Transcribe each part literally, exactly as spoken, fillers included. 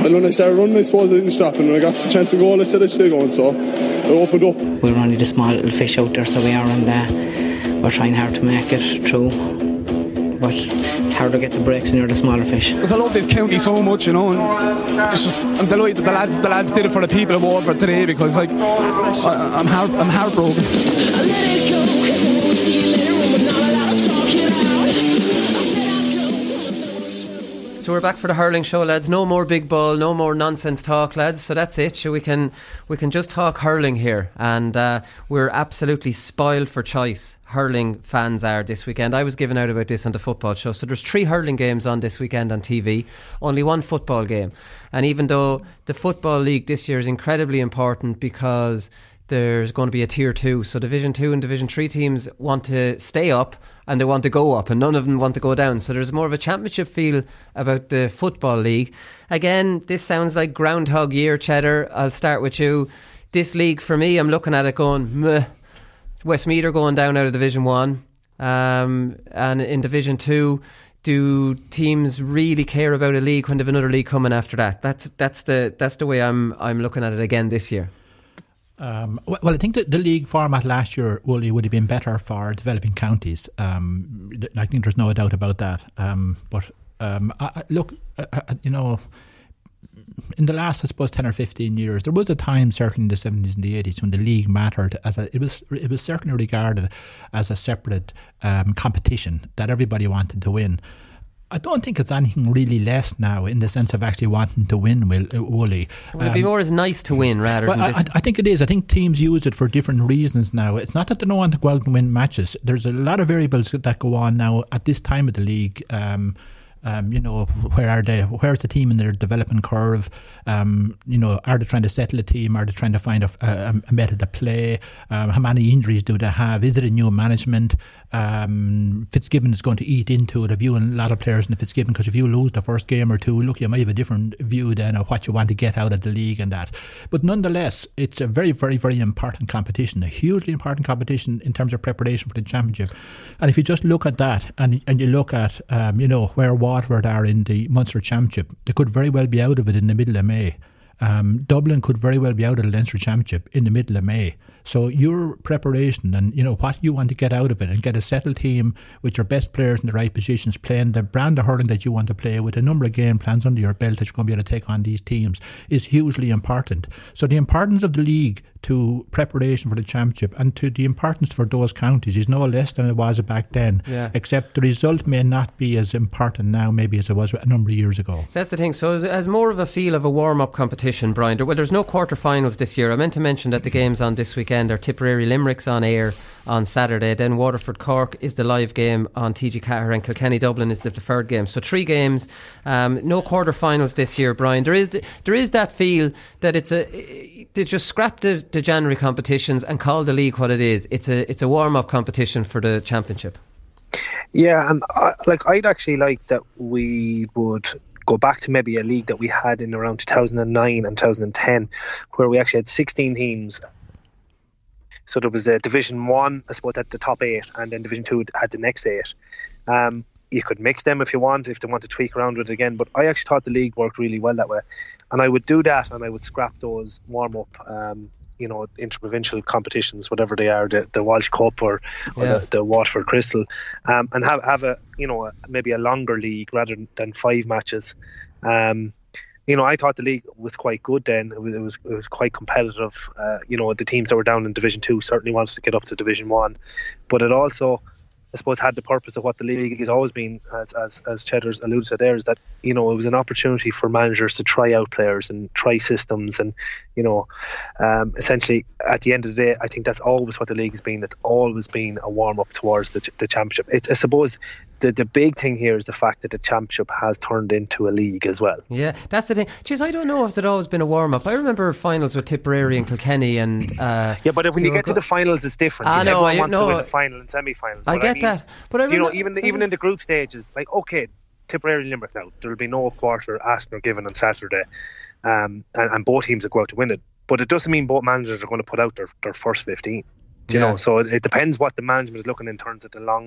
And when I started running, I suppose I didn't stop, and when I got the chance to go, I said I should go, and so I opened up. We're only the small little fish out there, so we are, and uh, we're trying hard to make it through. But it's hard to get the breaks when you're the smaller fish. Because I love this county so much, you know, and it's just, I'm delighted that the lads, the lads did it for the people of Waterford today, because like I, I'm heart, I'm heartbroken. I let it go, 'cause I won't see you later when we're not allowed to talk it out. So we're back for the hurling show, lads. No more big ball, no more nonsense talk, lads. So that's it. So we can we can just talk hurling here, and uh, we're absolutely spoiled for choice. Hurling fans are this weekend. I was given out about this on the football show. So there's three hurling games on this weekend on T V, only one football game. And even though the Football League this year is incredibly important because there's going to be a tier two, so Division two and Division three teams want to stay up and they want to go up, and none of them want to go down. So there's more of a championship feel about the Football League. Again, this sounds like Groundhog Year, Cheddar. I'll start with you. This league, for me, I'm looking at it going, meh. Westmeath are going down out of Division one, um, and in Division two, do teams really care about a league when they have another league coming after that? That's that's the that's the way I'm I'm looking at it again this year. Um, well, I think that the league format last year Wooly, would have been better for developing counties. Um, I think there's no doubt about that. Um, but um, I, look, uh, you know, in the last, I suppose, ten or fifteen years, there was a time, certainly in the seventies and the eighties, when the league mattered as a, it was it was certainly regarded as a separate um, competition that everybody wanted to win. I don't think it's anything really less now in the sense of actually wanting to win, Will, uh, Wooly. Will it um, be more as nice to win rather well, than this? I, I think it is. I think teams use it for different reasons now. It's not that they don't want to go out and win matches. There's a lot of variables that go on now at this time of the league. Um, Um, you know, where are they? Where's the team in their development curve? Um, you know, are they trying to settle a team? Are they trying to find a, a, a method of play? Um, how many injuries do they have? Is it a new management? Um, Fitzgibbon is going to eat into it, a view in a lot of players in the Fitzgibbon, because if you lose the first game or two, look, you might have a different view then of what you want to get out of the league and that. But nonetheless, it's a very, very, very important competition, a hugely important competition in terms of preparation for the championship. And if you just look at that and and you look at, um, you know, where Waterford are in the Munster Championship, they could very well be out of it in the middle of May. Um, Dublin could very well be out of the Leinster Championship in the middle of May. So your preparation and, you know, what you want to get out of it and get a settled team with your best players in the right positions, playing the brand of hurling that you want to play with a number of game plans under your belt that you're going to be able to take on these teams is hugely important. So the importance of the league to preparation for the championship and to the importance for those counties is no less than it was back then, yeah. Except the result may not be as important now maybe as it was a number of years ago. That's the thing. So as more of a feel of a warm-up competition, Brian, well, there's no quarter-finals this year. I meant to mention that the games on this weekend are Tipperary Limericks on air on Saturday, then Waterford Cork is the live game on T G Cahir, and Kilkenny Dublin is the deferred game. So three games, um, no quarter-finals this year, Brian. There is there is that feel that it's a they just scrap the, the January competitions and call the league what it is. It's a it's a warm-up competition for the championship. Yeah, and I, like I'd actually like that we would go back to maybe a league that we had in around two thousand nine and two thousand ten, where we actually had sixteen teams. So there was a Division one, I suppose, at the top eight, and then Division two had the next eight. Um, you could mix them if you want, if they want to tweak around with it again. But I actually thought the league worked really well that way. And I would do that, and I would scrap those warm-up, um, you know, interprovincial competitions, whatever they are, the, the Walsh Cup or, or yeah. the, the Waterford Crystal, um, and have, have a, you know, maybe a longer league rather than five matches. Um You know, I thought the league was quite good then. It was it was, it was quite competitive. Uh, you know, the teams that were down in Division two certainly wanted to get up to Division one. But it also, I suppose, had the purpose of what the league has always been, as as, as Cheddar's alluded to there, is that, you know, it was an opportunity for managers to try out players and try systems. And, you know, um, essentially, at the end of the day, I think that's always what the league has been. It's always been a warm-up towards the the championship. It, I suppose the the big thing here is the fact that the championship has turned into a league as well. Yeah, that's the thing. Jeez, I don't know if it's always been a warm-up. I remember finals with Tipperary and Kilkenny and... Uh, yeah, but when you get to the finals, it's different. I know, Everyone I wants know. to win the final and semi-final. I get I mean, that. But I remember, you know, even even in the group stages, like, okay, Tipperary Limerick now, there will be no quarter asked or given on Saturday, um, and, and both teams will go out to win it. But it doesn't mean both managers are going to put out their, their first fifteen. Do you yeah. know? So it, it depends what the management is looking in terms of the long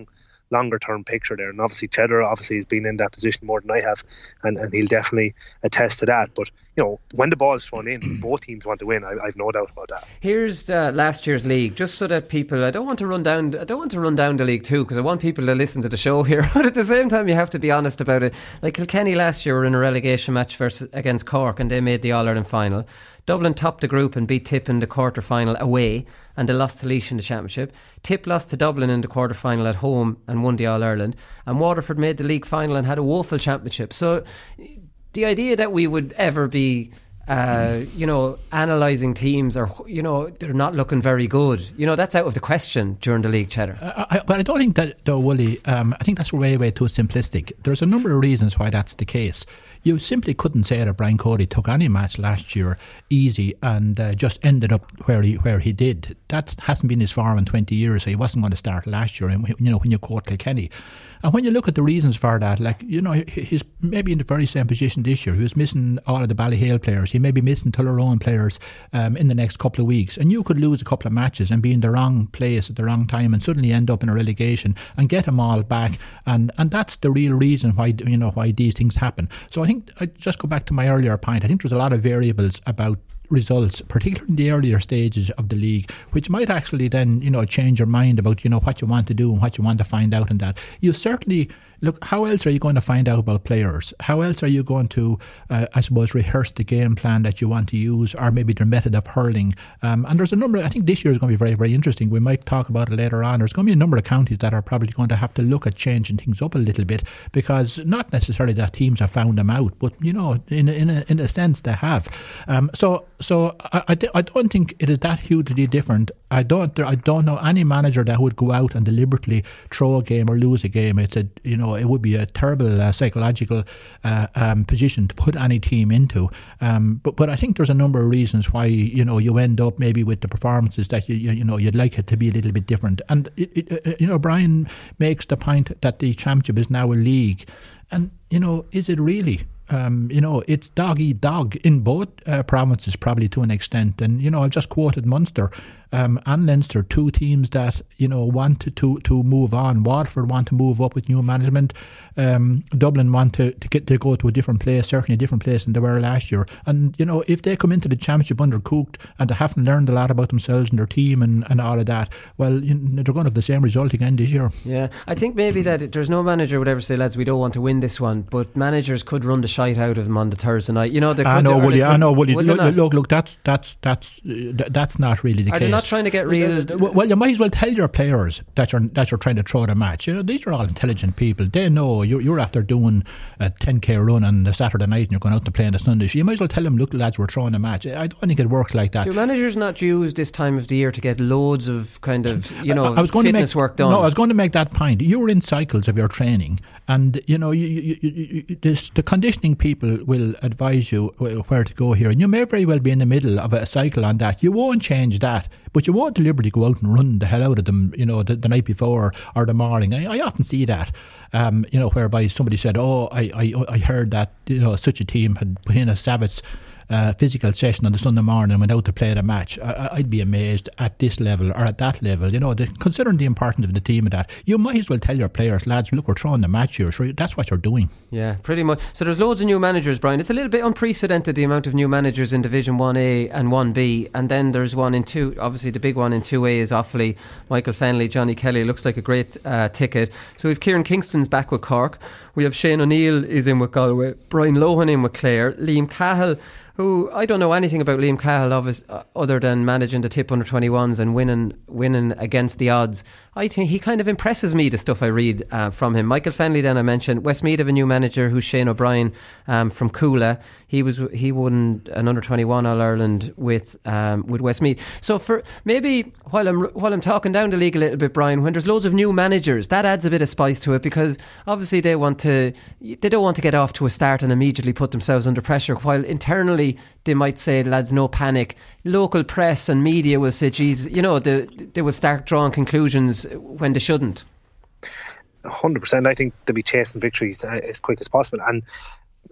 longer term picture there. And obviously Cheddar obviously has been in that position more than I have, and, and he'll definitely attest to that. But you know, when the ball is thrown in, both teams want to win. I, I've no doubt about that. Here's uh, last year's league, just so that people, I don't want to run down I don't want to run down the league too, because I want people to listen to the show here, but at the same time you have to be honest about it. Like Kilkenny last year were in a relegation match versus against Cork, and they made the All-Ireland final. Dublin topped the group and beat Tip in the quarter final away, and they lost to Laois in the championship. Tip lost to Dublin in the quarter final at home and won the All-Ireland, and Waterford made the league final and had a woeful championship. So the idea that we would ever be Uh, you know, analysing teams, or you know, they're not looking very good, you know, that's out of the question during the league, Cheddar. Uh, I, but I don't think that, though, Wooly, um, I think that's way, way too simplistic. There's a number of reasons why that's the case. You simply couldn't say that Brian Cody took any match last year easy and uh, just ended up where he where he did. That hasn't been his form in twenty years, so he wasn't going to start last year, and you know, when you quote Kilkenny. And when you look at the reasons for that, like, you know, he's maybe in the very same position this year. He was missing all of the Ballyhale players. He may be missing Tullaroan players um, in the next couple of weeks. And you could lose a couple of matches and be in the wrong place at the wrong time and suddenly end up in a relegation and get them all back. And, and that's the real reason why, you know, why these things happen. So I think, I just go back to my earlier point, I think there's a lot of variables about results, particularly in the earlier stages of the league, which might actually then, you know, change your mind about, you know, what you want to do and what you want to find out in that. You certainly, look, how else are you going to find out about players? How else are you going to, uh, I suppose, rehearse the game plan that you want to use, or maybe their method of hurling? Um, and there's a number, I think this year is going to be very, very interesting. We might talk about it later on. There's going to be a number of counties that are probably going to have to look at changing things up a little bit, because not necessarily that teams have found them out, but, you know, in a, in a, in a sense they have. Um, so so I, I, I don't think it is that hugely different. I don't I don't know any manager that would go out and deliberately throw a game or lose a game. It's a, you know, it would be a terrible uh, psychological uh, um, position to put any team into. Um, but but I think there's a number of reasons why, you know, you end up maybe with the performances that you you, you know you'd like it to be a little bit different. And it, it, uh, you know, Brian makes the point that the championship is now a league, and you know, is it really? Um, you know, it's dog eat dog in both uh, provinces, probably to an extent. And, you know, I've just quoted Munster um, and Leinster, two teams that, you know, want to, to, to move on. Waterford want to move up with new management. Um, Dublin want to, to get to go to a different place, certainly a different place than they were last year. And, you know, if they come into the championship undercooked and they haven't learned a lot about themselves and their team and, and all of that, well, you know, they're going to have the same result again this year. Yeah, I think maybe that it, there's no manager would ever say, lads, we don't want to win this one, but managers could run the shite out of them on the Thursday night. You know, they could. I know, Willie. I know, Willie. Look, look, look, look, that's that's that's uh, that's not really the are case. Are they not trying to get real? Well, you might as well tell your players that you're that you're trying to throw the match. You know, these are all intelligent people. They know you're, you're after doing a ten K run on the Saturday night and you're going out to play on the Sunday. So you might as well tell them, look, lads, we're throwing a match. I don't think it works like that. Do managers not use this time of the year to get loads of kind of, you know, I was going fitness to make, work done? No, I was going to make that point. You're in cycles of your training, and you know, you, you, you, you, this, the conditioning people will advise you where to go here, and you may very well be in the middle of a cycle on that. You won't change that, but you won't deliberately go out and run the hell out of them, you know, the, the night before or the morning. I, I often see that, um, you know, whereby somebody said, oh, I, I, I heard that, you know, such a team had put in a savage Uh, physical session on the Sunday morning and went out to play the match. I, I'd be amazed at this level or at that level. You know, the, considering the importance of the team of that, you might as well tell your players, lads, look, we're throwing the match here. So that's what you're doing. Yeah, pretty much. So there's loads of new managers, Brian. It's a little bit unprecedented, the amount of new managers in Division one A and one B, and then there's one in two. Obviously the big one in two A is Offaly. Michael Fennelly, Johnny Kelly, looks like a great uh, ticket. So we've Kieran Kingston's back with Cork. We have Shane O'Neill is in with Galway. Brian Lohan in with Clare. Liam Cahill, who I don't know anything about Liam Cahill obvious, uh, other than managing the Tip under twenty-ones and winning winning against the odds. I think he kind of impresses me, the stuff I read uh, from him. Michael Fennelly, then I mentioned. Westmeath have a new manager who's Shane O'Brien um, from Coola. He was he won an under twenty-one All Ireland with um, with Westmeath. So for maybe while I'm while I'm talking down the league a little bit, Brian, when there's loads of new managers, that adds a bit of spice to it, because obviously they want to they don't want to get off to a start and immediately put themselves under pressure, while internally they might say, lads, no panic. Local press and media will say, geez, you know, they, they will start drawing conclusions when they shouldn't. one hundred percent. I think they'll be chasing victories as quick as possible. And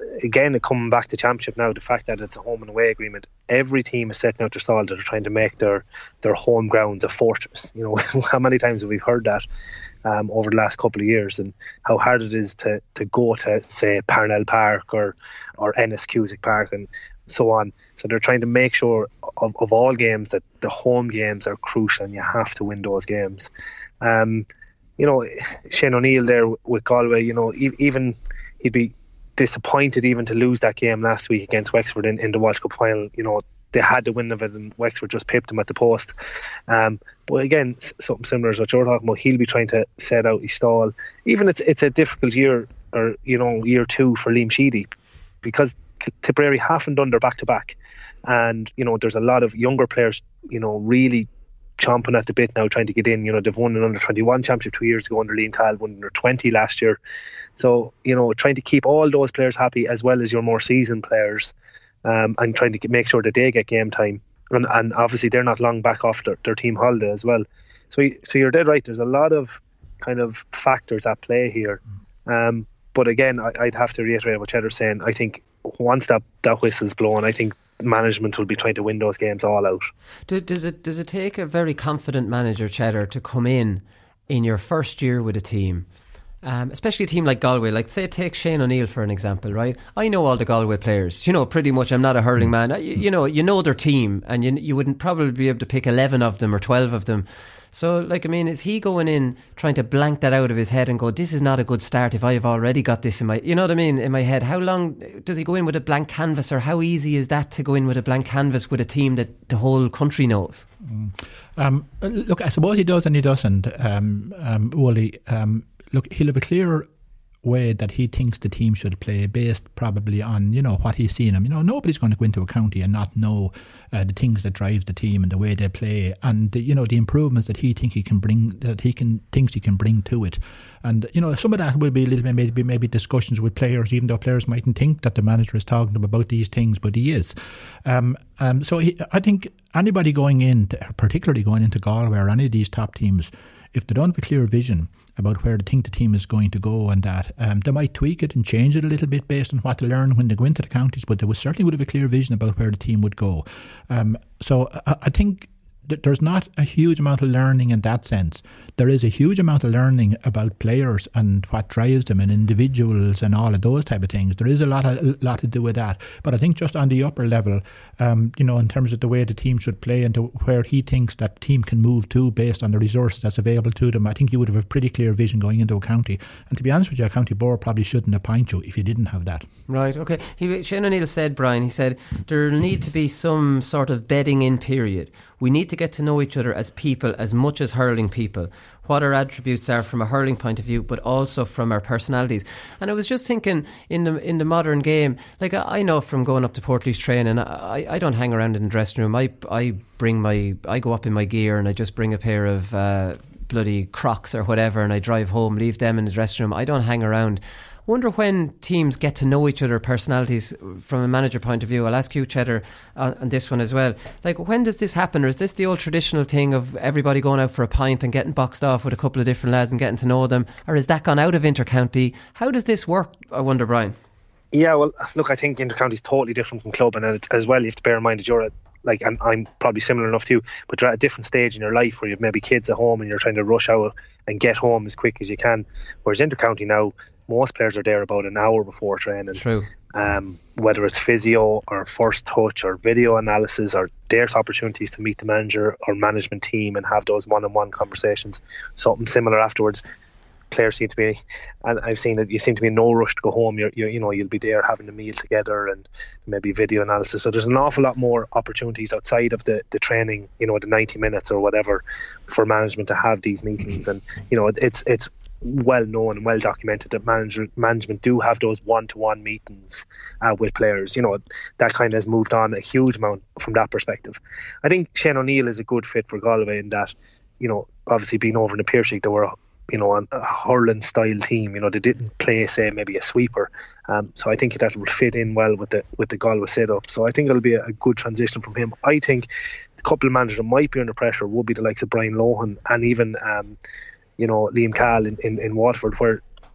again, coming back to Championship now, the fact that it's a home and away agreement, every team is setting out their stall that are trying to make their, their home grounds a fortress. You know, how many times have we heard that um, over the last couple of years, and how hard it is to, to go to, say, Parnell Park or, or Ennis Cusick Park and so on. So they're trying to make sure of, of all games that the home games are crucial and you have to win those games. Um, you know, Shane O'Neill there with Galway, you know, e- even he'd be disappointed even to lose that game last week against Wexford in, in the Walsh Cup final. You know, they had the win of it and Wexford just pipped them at the post. Um, but again, something similar as what you're talking about, he'll be trying to set out his stall. Even it's it's a difficult year, or you know, year two for Liam Sheedy, because Tipperary haven't done their back to back, and you know, there's a lot of younger players, you know, really chomping at the bit now, trying to get in. You know, they've won an under twenty-one championship two years ago under Liam Cahill, won under twenty last year. So, you know, trying to keep all those players happy as well as your more seasoned players, um, and trying to get, make sure that they get game time. And, and obviously they're not long back off their, their team holiday as well. So, so you're dead right. There's a lot of kind of factors at play here. Um, but again, I, I'd have to reiterate what Cheddar's saying. I think once that, that whistle's blown, I think management will be trying to win those games all out. Does it does it take a very confident manager, Cheddar, to come in in your first year with a team, um, especially a team like Galway? Like, say, take Shane O'Neill for an example, right? I know all the Galway players, you know, pretty much. I'm not a hurling man. You, you know, you know their team, and you you wouldn't probably be able to pick eleven of them or twelve of them. So, like, I mean, is he going in trying to blank that out of his head and go, this is not a good start if I've already got this in my, you know what I mean, in my head? How long does he go in with a blank canvas, or how easy is that to go in with a blank canvas with a team that the whole country knows? Mm. Um, look, I suppose he does and he doesn't. Um, um, Wooly, um, look, he'll have a clear way that he thinks the team should play, based probably on, you know, what he's seen him. You know, nobody's going to go into a county and not know uh, the things that drive the team and the way they play, and the, you know, the improvements that he think he can bring, that he can thinks he can bring to it. And you know, some of that will be a little bit maybe maybe discussions with players, even though players mightn't think that the manager is talking to them about these things, but he is. Um, um, so he, I think anybody going in, to, particularly going into Galway or any of these top teams, if they don't have a clear vision about where they think the team is going to go and that, um, they might tweak it and change it a little bit based on what they learn when they go into the counties, but they would certainly would have a clear vision about where the team would go. Um, so I, I think that there's not a huge amount of learning in that sense. There is a huge amount of learning about players and what drives them and individuals and all of those type of things. There is a lot of, a lot to do with that. But I think just on the upper level, um, you know, in terms of the way the team should play and to where he thinks that team can move to based on the resources that's available to them, I think you would have a pretty clear vision going into a county. And to be honest with you, a county board probably shouldn't appoint you if you didn't have that. Right, okay. He, Shane O'Neill said, Brian, he said, there'll need to be some sort of bedding in period. We need to get to know each other as people as much as hurling people, what our attributes are from a hurling point of view, but also from our personalities. And I was just thinking, in the in the modern game, like I, I know from going up to Portlaoise training, I, I don't hang around in the dressing room. I I bring my I go up in my gear and I just bring a pair of uh, bloody Crocs or whatever, and I drive home, leave them in the dressing room. I don't hang around. Wonder when teams get to know each other, personalities, from a manager point of view. I'll ask you, Cheddar, on, on this one as well. Like, when does this happen? Or is this the old traditional thing of everybody going out for a pint and getting boxed off with a couple of different lads and getting to know them? Or has that gone out of intercounty? How does this work, I wonder, Brian? Yeah, well, look, I think intercounty is totally different from club. And it's, as well, you have to bear in mind that you're at, like, and I'm probably similar enough to you, but you're at a different stage in your life where you've maybe kids at home and you're trying to rush out and get home as quick as you can. Whereas intercounty now, most players are there about an hour before training. True. Um, whether it's physio or first touch or video analysis, or there's opportunities to meet the manager or management team and have those one-on-one conversations. Something similar afterwards. Players seem to be, and I've seen that you seem to be in no rush to go home. You're, you're, you know, you'll be there having a meal together and maybe video analysis. So there's an awful lot more opportunities outside of the, the training, you know, the ninety minutes or whatever, for management to have these meetings. And you know, it's it's well known and well documented that manager, management do have those one-to-one meetings uh, with players. You know, that kind of has moved on a huge amount from that perspective. I think Shane O'Neill is a good fit for Galway in that, you know, obviously being over in the Pearse League, they were, you know, a hurling style team. You know, they didn't play, say, maybe a sweeper. Um, so I think that will fit in well with the with the Galway setup. So I think it'll be a, a good transition from him. I think the couple of managers that might be under pressure would be the likes of Brian Lohan and even um, you know, Liam Cahill in, in, in Waterford, where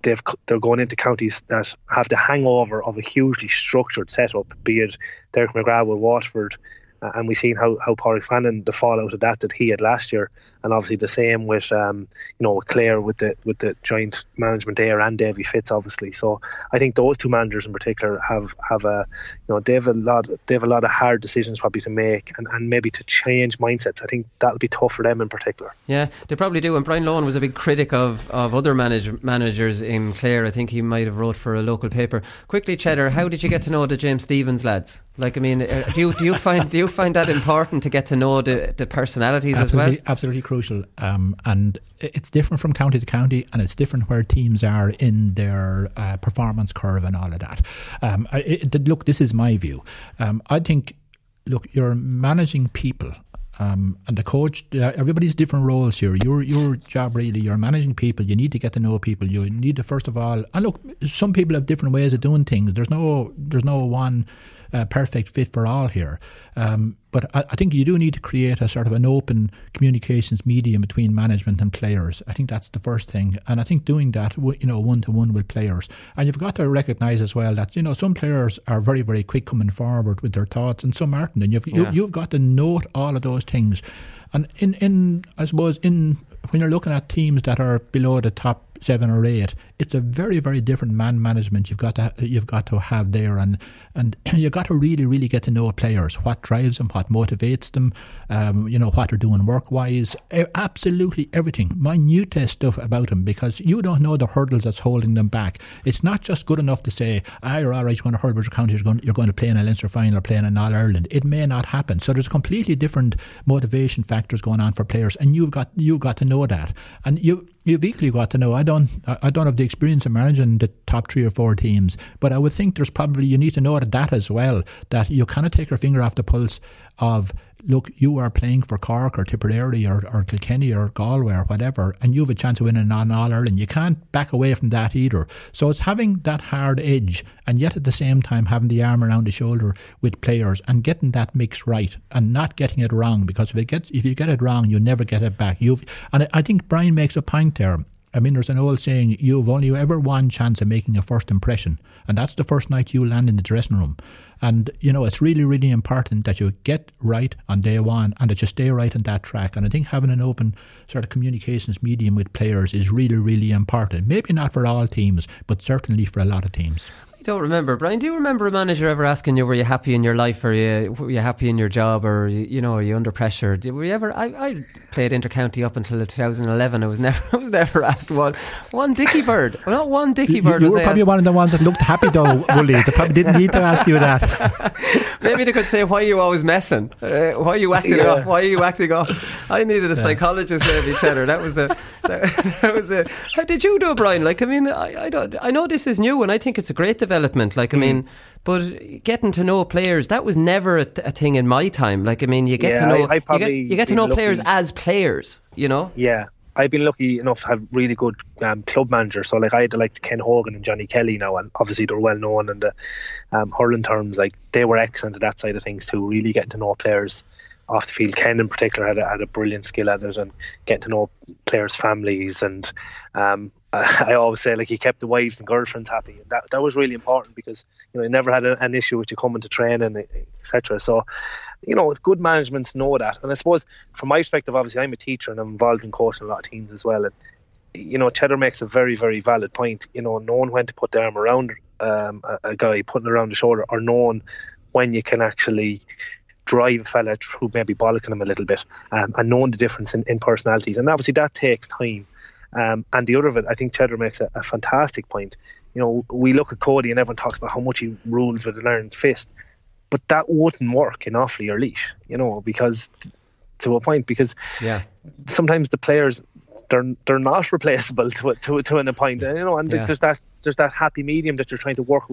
they've they're going into counties that have the hangover of a hugely structured setup, be it Derek McGrath with Waterford. Uh, and we've seen how, how Pádraig Fannin, the fallout of that that he had last year, and obviously the same with um, you know with Clare with the with the joint management there, and Davy Fitz obviously. So I think those two managers in particular have have a you know they have a lot they have a lot of hard decisions probably to make, and, and maybe to change mindsets. I think that'll be tough for them in particular. Yeah, they probably do. And Brian Lohan was a big critic of of other manage, managers in Clare. I think he might have wrote for a local paper. Quickly, Cheddar, how did you get to know the James Stephens lads? Like, I mean, do you do you find do you find that important to get to know the, the personalities absolutely, as well? Absolutely crucial. Um, and it's different from county to county, and it's different where teams are in their uh, performance curve and all of that. Um, I, it, look, this is my view. Um, I think, look, you're managing people. Um, and the coach, uh, everybody's different roles here. Your your job really, you're managing people. You need to get to know people. You need to first of all, and look, some people have different ways of doing things. There's no there's no one uh, perfect fit for all here. Um, but I, I think you do need to create a sort of an open communications medium between management and players. I think that's the first thing, and I think doing that, you know, one to one with players. And you've got to recognise as well that, you know, some players are very very quick coming forward with their thoughts, and some aren't. And you've yeah. you, you've got to note all of those things. And in in I suppose in when you're looking at teams that are below the top seven or eight, it's a very very different man management you've got to you've got to have there, and and you've got to really really get to know players, what drives them, what motivates them, um, you know, what they're doing work wise, absolutely everything, minute stuff about them, because you don't know the hurdles that's holding them back. It's not just good enough to say, ah, you're all right, you're going to Hurlbridge County, you're going, you're going to play in a Leinster final or play in an All Ireland. It may not happen. So there's completely different motivation factors going on for players, and you've got you've got to know that, and you. You've equally got to know, I don't I don't have the experience of managing the top three or four teams, but I would think there's probably, you need to know that as well, that you cannot take your finger off the pulse of, look, you are playing for Cork or Tipperary or, or Kilkenny or Galway or whatever, and you have a chance of winning an All-Ireland. You can't back away from that either. So it's having that hard edge, and yet at the same time having the arm around the shoulder with players and getting that mix right and not getting it wrong, because if it gets if you get it wrong, you never get it back. You've and I think Brian makes a point there. I mean, there's an old saying, you've only ever one chance of making a first impression, and that's the first night you land in the dressing room. And, you know, it's really, really important that you get right on day one and that you stay right on that track. And I think having an open sort of communications medium with players is really, really important. Maybe not for all teams, but certainly for a lot of teams. I don't remember. Brian, do you remember a manager ever asking you, were you happy in your life, or you, were you happy in your job, or, you know, are you under pressure? Did, were you ever, I, I played intercounty up until two thousand eleven. I was never I was never asked one, one dicky bird. Well, not one dicky you, bird. You were probably asked. One of the ones that looked happy though, Wooly. They probably didn't need to ask you that. Maybe they could say, why are you always messing? Uh, why are you acting yeah. up? Why are you acting up? I needed a yeah. psychologist maybe, Cheddar. That was the that, that was it. How did you do, Brian? Like, I mean, I, I don't I know this is new, and I think it's a great development. Like, I mean, mm. but getting to know players, that was never a, a thing in my time. Like, I mean, you get yeah, to know I, I you get, you get to know lucky. players as players, you know? Yeah. I've been lucky enough to have really good um, club managers. So, like, I had the likes of Ken Hogan and Johnny Kelly now, and obviously they're well known in the um, hurling terms. Like, they were excellent at that side of things too, really getting to know players off the field. Ken in particular had a, had a brilliant skill at it, and getting to know players' families. And um, I always say, like, he kept the wives and girlfriends happy. And that that was really important, because, you know, he never had a, an issue with you coming to training, et cetera. So, you know, with good management, know that. And I suppose from my perspective, obviously I'm a teacher and I'm involved in coaching a lot of teams as well. And, you know, Cheddar makes a very, very valid point. You know, knowing when to put the arm around um, a, a guy, putting it around the shoulder, or knowing when you can actually drive a fella who may be bollocking him a little bit, um, and knowing the difference in, in personalities. And obviously that takes time. Um, and the other of it, I think Cheddar makes a, a fantastic point. You know, we look at Cody and everyone talks about how much he rules with an iron fist, but that wouldn't work in Offaly or Laois, you know, because to a point, because yeah. sometimes the players, they're they're not replaceable to to to an point, you know, and yeah. there's that there's that happy medium that you're trying to work with,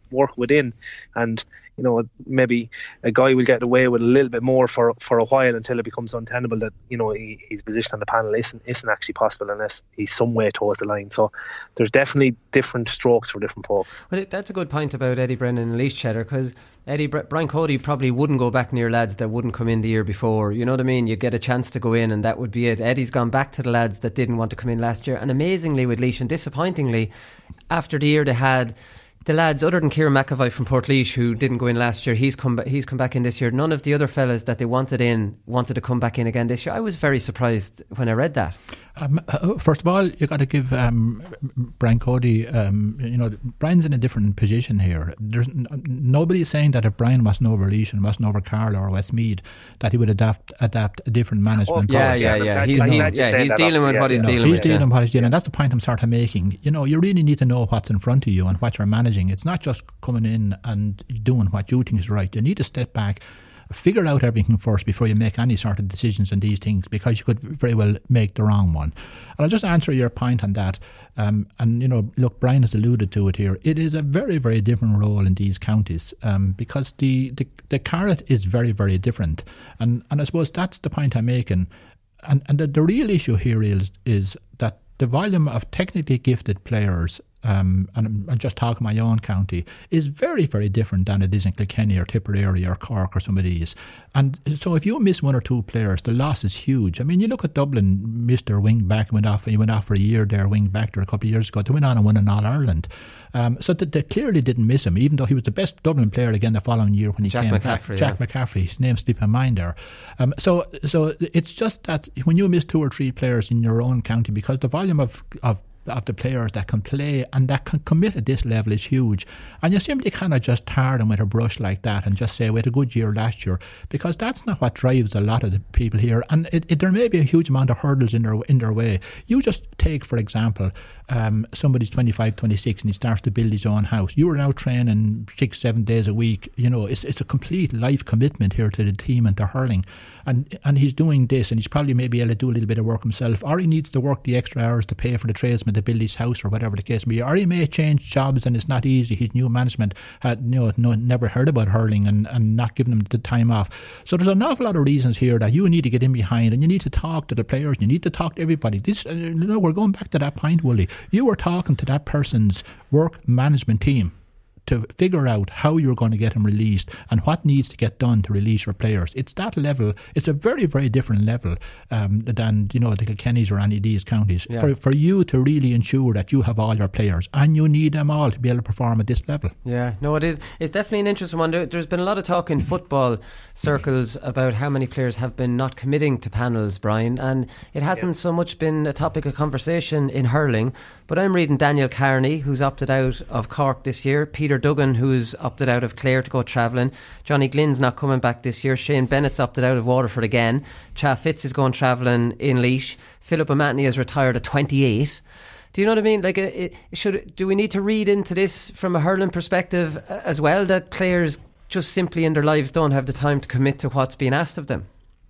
work within, and you know, maybe a guy will get away with a little bit more for for a while until it becomes untenable that, you know, he, his position on the panel isn't isn't actually possible unless he's some way towards the line. So there's definitely different strokes for different folks. Well, that's a good point about Eddie Brennan and Laois, Cheddar, because Eddie Brian Cody probably wouldn't go back near lads that wouldn't come in the year before. You know what I mean? You'd get a chance to go in, and that would be it. Eddie's gone back to the lads that didn't want to come in last year, and amazingly with Laois, and disappointingly, after the year they had, the lads other than Kieran McAvoy from Portlaoise, who didn't go in last year, he's come ba- he's come back in this year. None of the other fellas that they wanted in wanted to come back in again this year. I was very surprised when I read that. Um, uh, first of all, you got to give um, Brian Cody. Um, you know, Brian's in a different position here. There's n- nobody's saying that if Brian wasn't over Laois and wasn't over Carlow or Westmeath, that he would adapt adapt a different management. Oh, yeah, policy. yeah, yeah, yeah. He's, I'm he's, glad you're yeah, saying he's that, dealing with obviously, what yeah, he's you know. dealing He's with. dealing yeah. with what he's dealing, and that's the point I'm sort of making. You know, you really need to know what's in front of you and what you're managing. It's not just coming in and doing what you think is right. You need to step back, figure out everything first before you make any sort of decisions on these things, because you could very well make the wrong one. And I'll just answer your point on that. Um, and, you know, look, Brian has alluded to it here. It is a very, very different role in these counties um, because the, the, the carrot is very, very different. And and I suppose that's the point I'm making. And, and the, the real issue here is is that the volume of technically gifted players, um, and I'm, I'm just talking my own county, is very, very different than it is in Kilkenny or Tipperary or Cork or some of these. And so if you miss one or two players, the loss is huge. I mean, you look at Dublin, missed their wing back, went off, he went off for a year there, wing back there a couple of years ago. They went on and won an All-Ireland. Um, so that they clearly didn't miss him, even though he was the best Dublin player again the following year when he Jack came McCaffrey, back. Jack yeah. McCaffrey, his name slipped my mind there. Um, so, so it's just that when you miss two or three players in your own county, because the volume of of of the players that can play and that can commit at this level is huge, and you simply cannot just tar them with a brush like that and just say we had a good year last year, because that's not what drives a lot of the people here. And it, it, there may be a huge amount of hurdles in their in their way. You just take, for example, um, somebody's twenty-five, twenty-six and he starts to build his own house. You are now training six, seven days a week. You know, it's it's a complete life commitment here to the team and to hurling. And and he's doing this, and he's probably maybe able to do a little bit of work himself, or he needs to work the extra hours to pay for the tradesman to build his house or whatever the case may be, or he may change jobs and it's not easy. His new management had you know no, never heard about hurling and, and not giving him the time off. So there's an awful lot of reasons here that you need to get in behind, and you need to talk to the players, you need to talk to everybody. This, uh, you know, we're going back to that point, Wooly. You were talking to that person's work management team to figure out how you're going to get him released and what needs to get done to release your players. It's that level. It's a very, very different level um, than, you know, the Kilkennys or any of these counties. Yeah. For for you to really ensure that you have all your players, and you need them all to be able to perform at this level. Yeah, no, it is. It's definitely an interesting one. There- There's been a lot of talk in football circles about how many players have been not committing to panels, Brian, and it hasn't so much been a topic of conversation in hurling. But I'm reading Daniel Carney, who's opted out of Cork this year, Peter Duggan, who's opted out of Clare to go travelling, Johnny Glynn's not coming back this year, Shane Bennett's opted out of Waterford again, Cha Fitz is going travelling in Laois, Philip O'Matney has retired at twenty-eight. Do you know what I mean? Like, it, it should do we need to read into this from a hurling perspective uh, as well, that players just simply in their lives don't have the time to commit to what's being asked of them?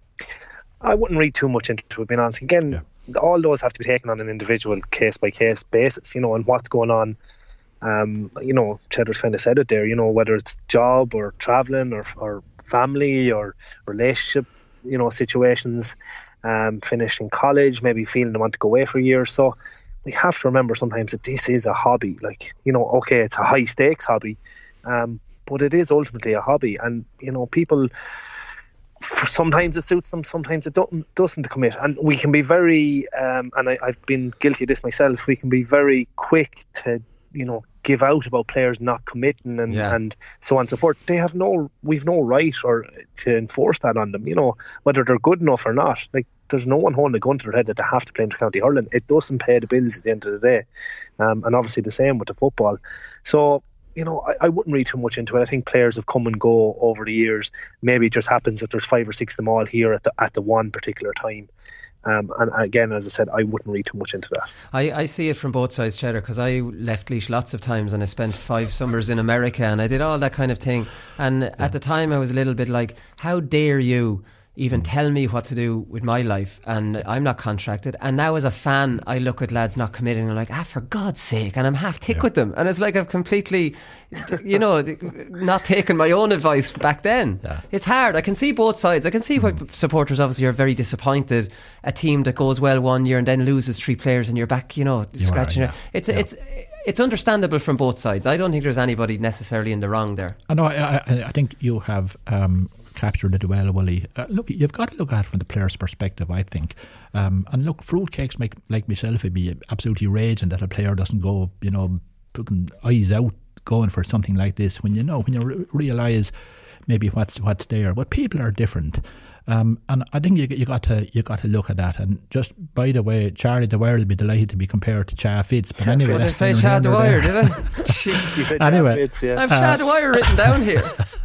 I wouldn't read too much into it, being honest. Again, Yeah. all those have to be taken on an individual case-by-case basis, you know, and what's going on. Um, you know, Cheddar's kind of said it there, you know, whether it's job or travelling or, or family or relationship, you know, situations, um, finishing college, maybe feeling they want to go away for a year or so. We have to remember sometimes that this is a hobby. Like, you know, okay, it's a high-stakes hobby, um, but it is ultimately a hobby. And, you know, people... For sometimes it suits them, sometimes it don't, doesn't commit, and we can be very um, and I, I've been guilty of this myself, we can be very quick to, you know, give out about players not committing and, Yeah. and so on and so forth. They have no we've no right or to enforce that on them, you know, whether they're good enough or not. Like, there's no one holding a gun to their head that they have to play inter-county hurling. It doesn't pay the bills at the end of the day, um, and obviously the same with the football. So, you know, I, I wouldn't read too much into it. I think players have come and go over the years. Maybe it just happens that there's five or six of them all here at the at the one particular time. Um, and again, as I said, I wouldn't read too much into that. I, I see it from both sides, Cheddar, because I left Laois lots of times and I spent five summers in America and I did all that kind of thing. And at the time I was a little bit like, how dare you even tell me what to do with my life, and I'm not contracted. And now as a fan, I look at lads not committing and I'm like, ah, for God's sake, and I'm half tick Yeah. with them, and it's like I've completely, you know, not taken my own advice back then. Yeah. It's hard. I can see both sides. I can see why Mm. supporters obviously are very disappointed. A team that goes well one year and then loses three players, and you're back, you know, You scratching are, it. yeah. It's Yeah. it's it's understandable from both sides. I don't think there's anybody necessarily in the wrong there. I know. I, I, I think you have um, captured it well, Willie. Uh, look, you've got to look at it from the player's perspective, I think. Um, and look, fruitcakes make like myself would be absolutely raging that a player doesn't go, you know, putting eyes out, going for something like this. When you know, when you re- realise maybe what's what's there, but people are different. Um, and I think you you got to you got to look at that. And just by the way, Charlie Dwyer will be delighted to be compared to Cha Fitz. But anyway, Did they that's say neither Chad here nor Dwyer, there. did I? Jeez. You said Anyway. Jeff Fitz, yeah. I've Chad Dwyer written down here.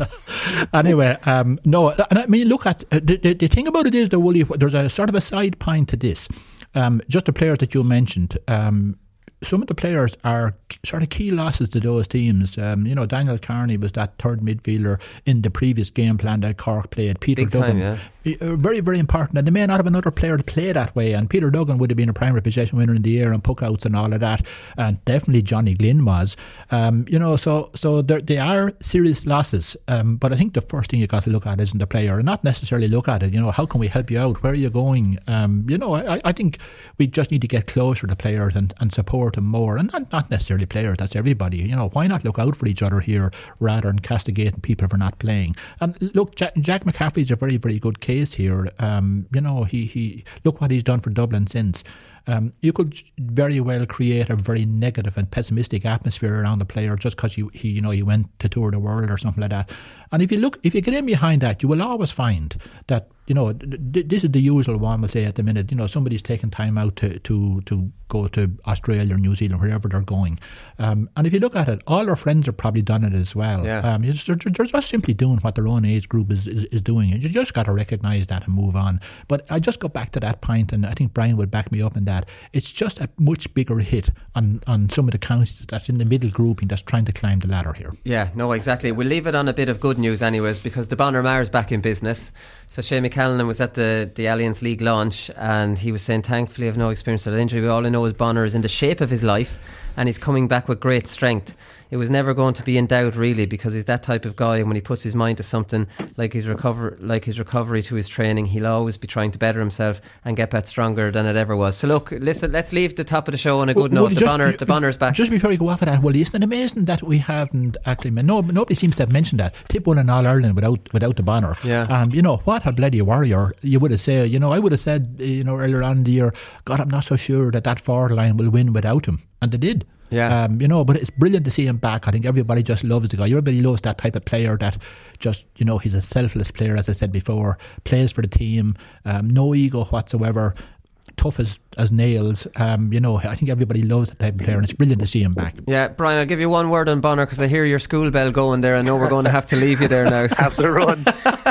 Anyway, um, no, and I mean, look at uh, the, the the thing about it is, though, Willie, there's a sort of a side point to this. Um, just the players that you mentioned. Um, some of the players are sort of key losses to those teams. Um, you know, Daniel Carney was that third midfielder in the previous game plan that Cork played. Peter Big Duggan, time, yeah. uh, very, very important. And they may not have another player to play that way. And Peter Duggan would have been a primary possession winner in the air and puckouts and all of that. And definitely Johnny Glynn was. Um, you know, so so they are serious losses. Um, but I think the first thing you got to look at isn't the player, and not necessarily look at it. You know, how can we help you out? Where are you going? Um, you know, I, I think we just need to get closer to players and, and support them more. And not, not necessarily players, that's everybody. You know, why not look out for each other here rather than castigating people for not playing? And look, Jack, Jack McCaffrey's a very, very good case here. Um, you know, he, he look what he's done for Dublin since. Um, you could very well create a very negative and pessimistic atmosphere around the player just because he, he, you know, he went to tour the world or something like that. And if you look, if you get in behind that, you will always find that, you know, th- this is the usual one. We'll say at the minute, you know, somebody's taking time out to to to go to Australia or New Zealand, wherever they're going. Um, and if you look at it, all their friends have probably done it as well. Yeah. Um, it's, they're, they're just simply doing what their own age group is, is, is doing. You just got to recognise that and move on. But I just go back to that point, and I think Brian would back me up in that. It's just a much bigger hit on, on some of the counties that's in the middle grouping that's trying to climb the ladder here. Yeah, no, exactly. We'll leave it on a bit of good news anyways, because the Bonner Mar's back in business. So Shane McCallan was at the, the Alliance League launch, and he was saying, thankfully I have no experience of that injury. All I know is Bonner is in the shape of his life, and he's coming back with great strength. It was never going to be in doubt, really, because he's that type of guy, and when he puts his mind to something, like his recover, like his recovery to his training, he'll always be trying to better himself and get back stronger than it ever was. So look, listen, let's leave the top of the show on a good Well, note. The just- Bonner, the Bonner's back. Just before we go off of that, well, isn't it amazing that we haven't actually, no, nobody seems to have mentioned that. Tip won in All Ireland without without the Bonner. Yeah. Um, you know, what a bloody warrior. You would have said, you know, I would have said, you know, earlier on in the year, God, I'm not so sure that that forward line will win without him. And they did. Yeah. Um, you know, but it's brilliant to see him back. I think everybody just loves the guy. Everybody loves that type of player that just, you know, he's a selfless player, as I said before, plays for the team, um, no ego whatsoever, tough as, as nails. Um, you know, I think everybody loves that type of player, and it's brilliant to see him back. Yeah, Brian, I'll give you one word on Bonner because I hear your school bell going there. I know we're going to have to leave you there now. Have to run.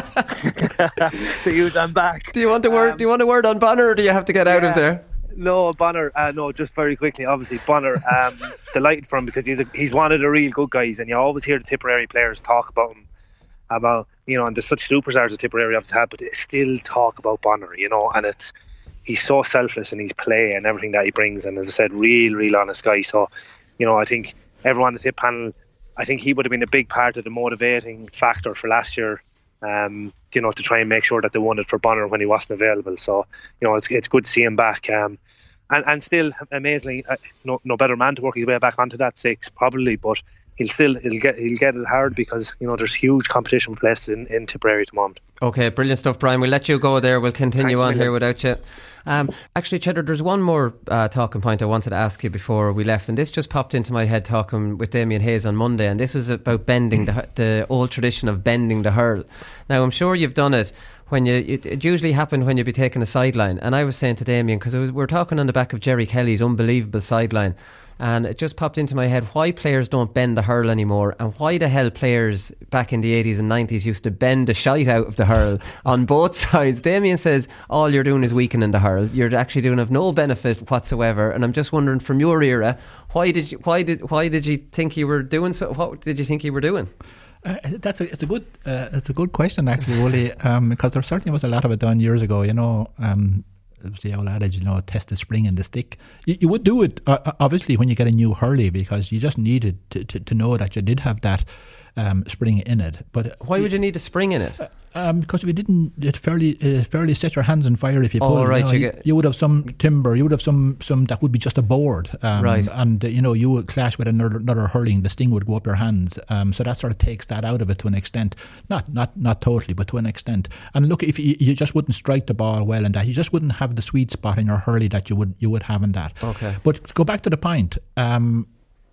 The huge, I'm back. Do you want a word? Um, Do you want a word on Bonner, or do you have to get out yeah. of there? No, Bonner. Uh, no, just very quickly. Obviously, Bonner. Um, delighted for him because he's a, he's one of the real good guys, and you always hear the Tipperary players talk about him, about you know, and there's such superstars that Tipperary obviously had, but they still talk about Bonner, you know, and it's he's so selfless in his play and everything that he brings, and as I said, real, real honest guy. So, you know, I think everyone on the Tip panel, I think he would have been a big part of the motivating factor for last year. Um, you know, to try and make sure that they won it for Bonner when he wasn't available. So, you know, it's it's good to see him back. Um, and, and still, amazingly, uh, no no better man to work his way back onto that six, probably, but he'll still he'll get he'll get it hard because, you know, there's huge competition for places in, in Tipperary at the moment. Okay, brilliant stuff, Brian. We'll let you go there. We'll continue Thanks, on here Milligan. without you. Um, actually, Cheddar, there's one more uh, talking point I wanted to ask you before we left, and this just popped into my head talking with Damien Hayes on Monday, and this was about bending the, the old tradition of bending the hurl. Now, I'm sure you've done it when you it, it usually happened when you'd be taking a sideline, and I was saying to Damien, because we were talking on the back of Jerry Kelly's unbelievable sideline, and it just popped into my head why players don't bend the hurl anymore, and why the hell players back in the eighties and nineties used to bend the shite out of the hurl on both sides. Damien says all you're doing is weakening the hurl. You're actually doing of no benefit whatsoever, and I'm just wondering, from your era, why did you why did why did you think you were doing so? What did you think you were doing? Uh, that's a it's a good uh, it's a good question actually, Wooly, um, because there certainly was a lot of it done years ago. You know, um, it was the old adage, you know, test the spring in the stick. You, you would do it uh, obviously when you get a new hurley, because you just needed to, to, to know that you did have that um, spring in it. But why would you need a spring in it? Uh, Um, because if you didn't, it fairly uh, fairly set your hands on fire if you pulled. Oh, right, you, know, you, you, get you would have some timber. You would have some some that would be just a board, um, right? And uh, you know, you would clash with another another hurling. The sting would go up your hands. Um, so that sort of takes that out of it to an extent. Not not not totally, but to an extent. And look, if you, you just wouldn't strike the ball well in that, you just wouldn't have the sweet spot in your hurley that you would you would have in that. Okay. But to go back to the point. Um,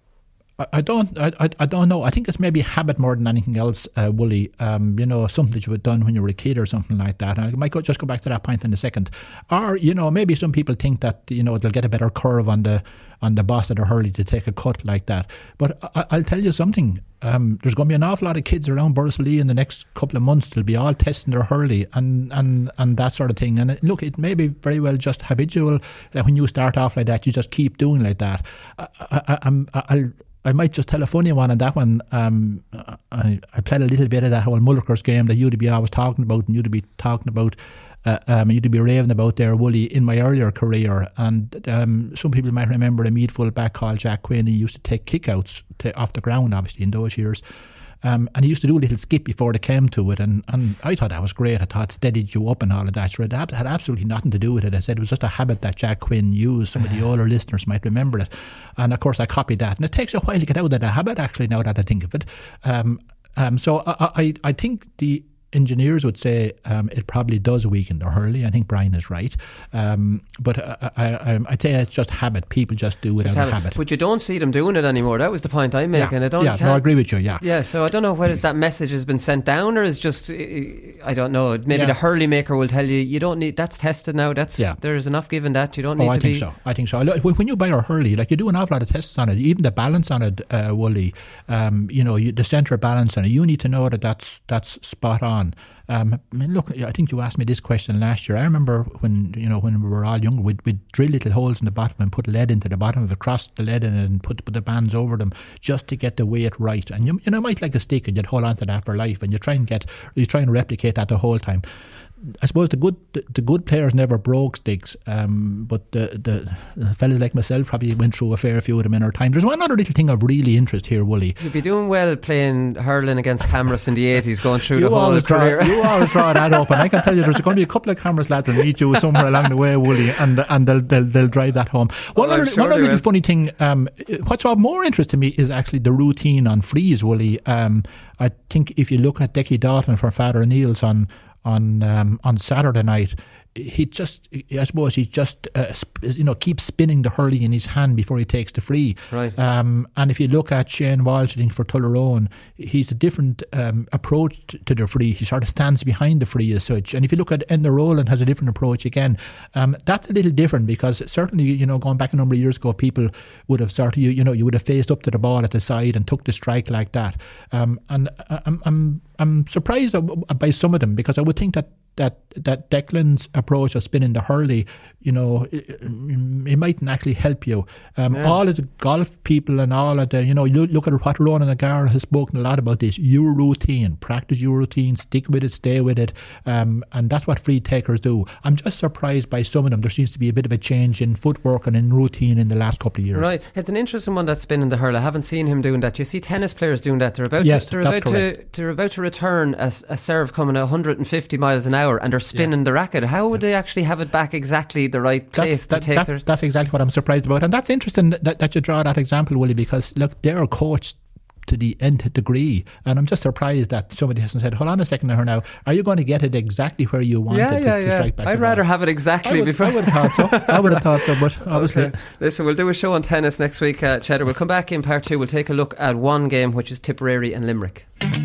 I don't. I, I don't know. I think it's maybe habit more than anything else, uh, Wooly. Um, you know, something that you had done when you were a kid or something like that. And I might go, just go back to that point in a second. Or you know, maybe some people think that you know they'll get a better curve on the on the boss of their hurley to take a cut like that. But I, I'll tell you something. Um, there's going to be an awful lot of kids around Borrisoleigh in the next couple of months. They'll be all testing their hurley and and and that sort of thing. And it, look, it may be very well just habitual that when you start off like that, you just keep doing like that. I, I, I'm. I'll. I might just tell a funny one on that one. Um, I, I played a little bit of that whole Mullickers game that you'd be always talking about and you'd be talking about, uh, um, you'd be raving about there, Wooly, in my earlier career. And um, some people might remember a Meath full-back called Jack Quinn. He used to take kickouts to, off the ground, obviously, in those years. Um, and he used to do a little skip before they came to it, and, and I thought that was great. I thought it steadied you up and all of that. Sure, it had absolutely nothing to do with it. I said it was just a habit that Jack Quinn used. Some of the older listeners might remember it. And of course I copied that. And it takes a while to get out of that habit, actually, now that I think of it. Um, um, so I, I, I think the engineers would say um, it probably does weaken the hurley. I think Brian is right. Um, but I, I, I'd say it's just habit. People just do it out of habit. But you don't see them doing it anymore. That was the point I'm making. Yeah, I don't, yeah no, I agree with you, yeah. Yeah, so I don't know whether that message has been sent down or is just, I don't know, maybe yeah. the hurley maker will tell you, you don't need, that's tested now, That's yeah. there's enough given that, you don't need oh, to I think be... so. I think so. When you buy a hurley, like you do an awful lot of tests on it, even the balance on it, uh, Wooly, um, you know, you, the centre balance on it, you need to know that that's, that's spot on. Um, I mean, look, I think you asked me this question last year. I remember when you know when we were all younger, we'd, we'd drill little holes in the bottom and put lead into the bottom of it, cross the lead in it, and put, put the bands over them just to get the weight right. And you, you know, might like a stick, and you'd hold on to that for life, and you try and get, you try and replicate that the whole time. I suppose the good the, the good players never broke sticks, um, but the, the, the fellas like myself probably went through a fair few of them in our time. There's one other little thing of really interest here, Wooly. You'd be doing well playing hurling against Camrus in the eighties, going through the whole draw, career. You always draw that up, and I can tell you there's going to be a couple of Camrus lads that meet you somewhere along the way, Wooly, and and they'll they'll, they'll drive that home. One well, other, sure one other little will. funny thing, um, what's of more interest to me is actually the routine on frees, Wooly. Um, I think if you look at Decky Dalton for Father Niels on on um, on Saturday night, he just, I suppose he just uh, sp- you know keeps spinning the hurley in his hand before he takes the free. Right. Um, and if you look at Shane Walsh, I think for Tullaroan, he's a different um, approach t- to the free. He sort of stands behind the free as such. And if you look at Enda Rowland, has a different approach again. Um, that's a little different because certainly, you know, going back a number of years ago, people would have started, you, you know, you would have faced up to the ball at the side and took the strike like that. Um, and I'm I'm I'm surprised by some of them because I would think that that that Declan's approach of spinning the hurley, you know, it, it mightn't actually help you. Um, yeah. All of the golf people and all of the, you know, you look at what Ronan Agar has spoken a lot about this, your routine, practice your routine, stick with it, stay with it, um, and that's what free takers do. I'm just surprised by some of them. There seems to be a bit of a change in footwork and in routine in the last couple of years. Right, it's an interesting one, that spinning the hurl. I haven't seen him doing that. You see tennis players doing that. They're about yes, to, they're that's about correct. to they're about to return a, a serve coming at one hundred fifty miles an hour, and they're spinning yeah. the racket. How would they actually have it back exactly the right place that's, to that, take that, their... That's exactly what I'm surprised about, and that's interesting that, that you draw that example, Willie, because look, they're coached to the nth degree, and I'm just surprised that somebody hasn't said, hold on a second here now, are you going to get it exactly where you want yeah, it yeah, to, to yeah. strike back? I'd rather have it exactly I would, before. I would have thought so. I would have thought so, but obviously. Okay. Listen, we'll do a show on tennis next week, uh, Cheddar. We'll come back in part two. We'll take a look at one game, which is Tipperary and Limerick.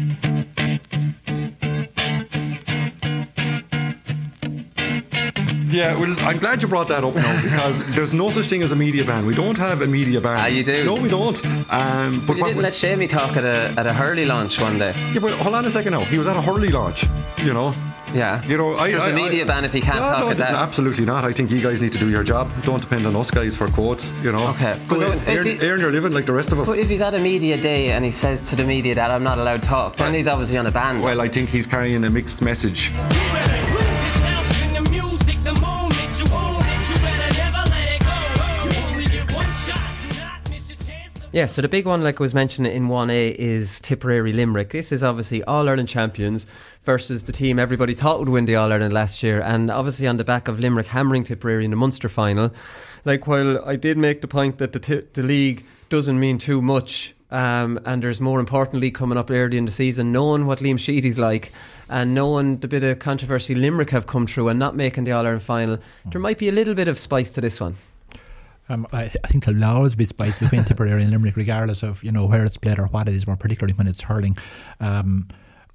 Yeah, well, I'm glad you brought that up now because there's no such thing as a media ban. We don't have a media ban. Ah, you do? No, we don't. Um, but you didn't let Shamey talk at a at a hurley launch one day. Yeah, but hold on a second now. He was at a hurley launch, you know. Yeah. You know, I, There's I, a media I, ban if he can't no, talk no, at that. Absolutely not. I think you guys need to do your job. Don't depend on us guys for quotes. You know. Okay. Go But ahead, if earn, he- earn your living like the rest of us. But if he's at a media day and he says to the media that I'm not allowed to talk, then he's obviously on a ban. Well, I think he's carrying a mixed message. Yeah, so the big one, like I was mentioning in one A, is Tipperary Limerick. This is obviously All-Ireland champions versus the team everybody thought would win the All-Ireland last year, and obviously on the back of Limerick hammering Tipperary in the Munster final. Like, while I did make the point that the, t- the league doesn't mean too much, um, and there's more important league coming up early in the season, knowing what Liam Sheedy's like and knowing the bit of controversy Limerick have come through and not making the All-Ireland final, mm. there might be a little bit of spice to this one. Um, I, I think there'll always be spice between Tipperary and Limerick, regardless of, you know, where it's played or what it is, more particularly when it's hurling. Um,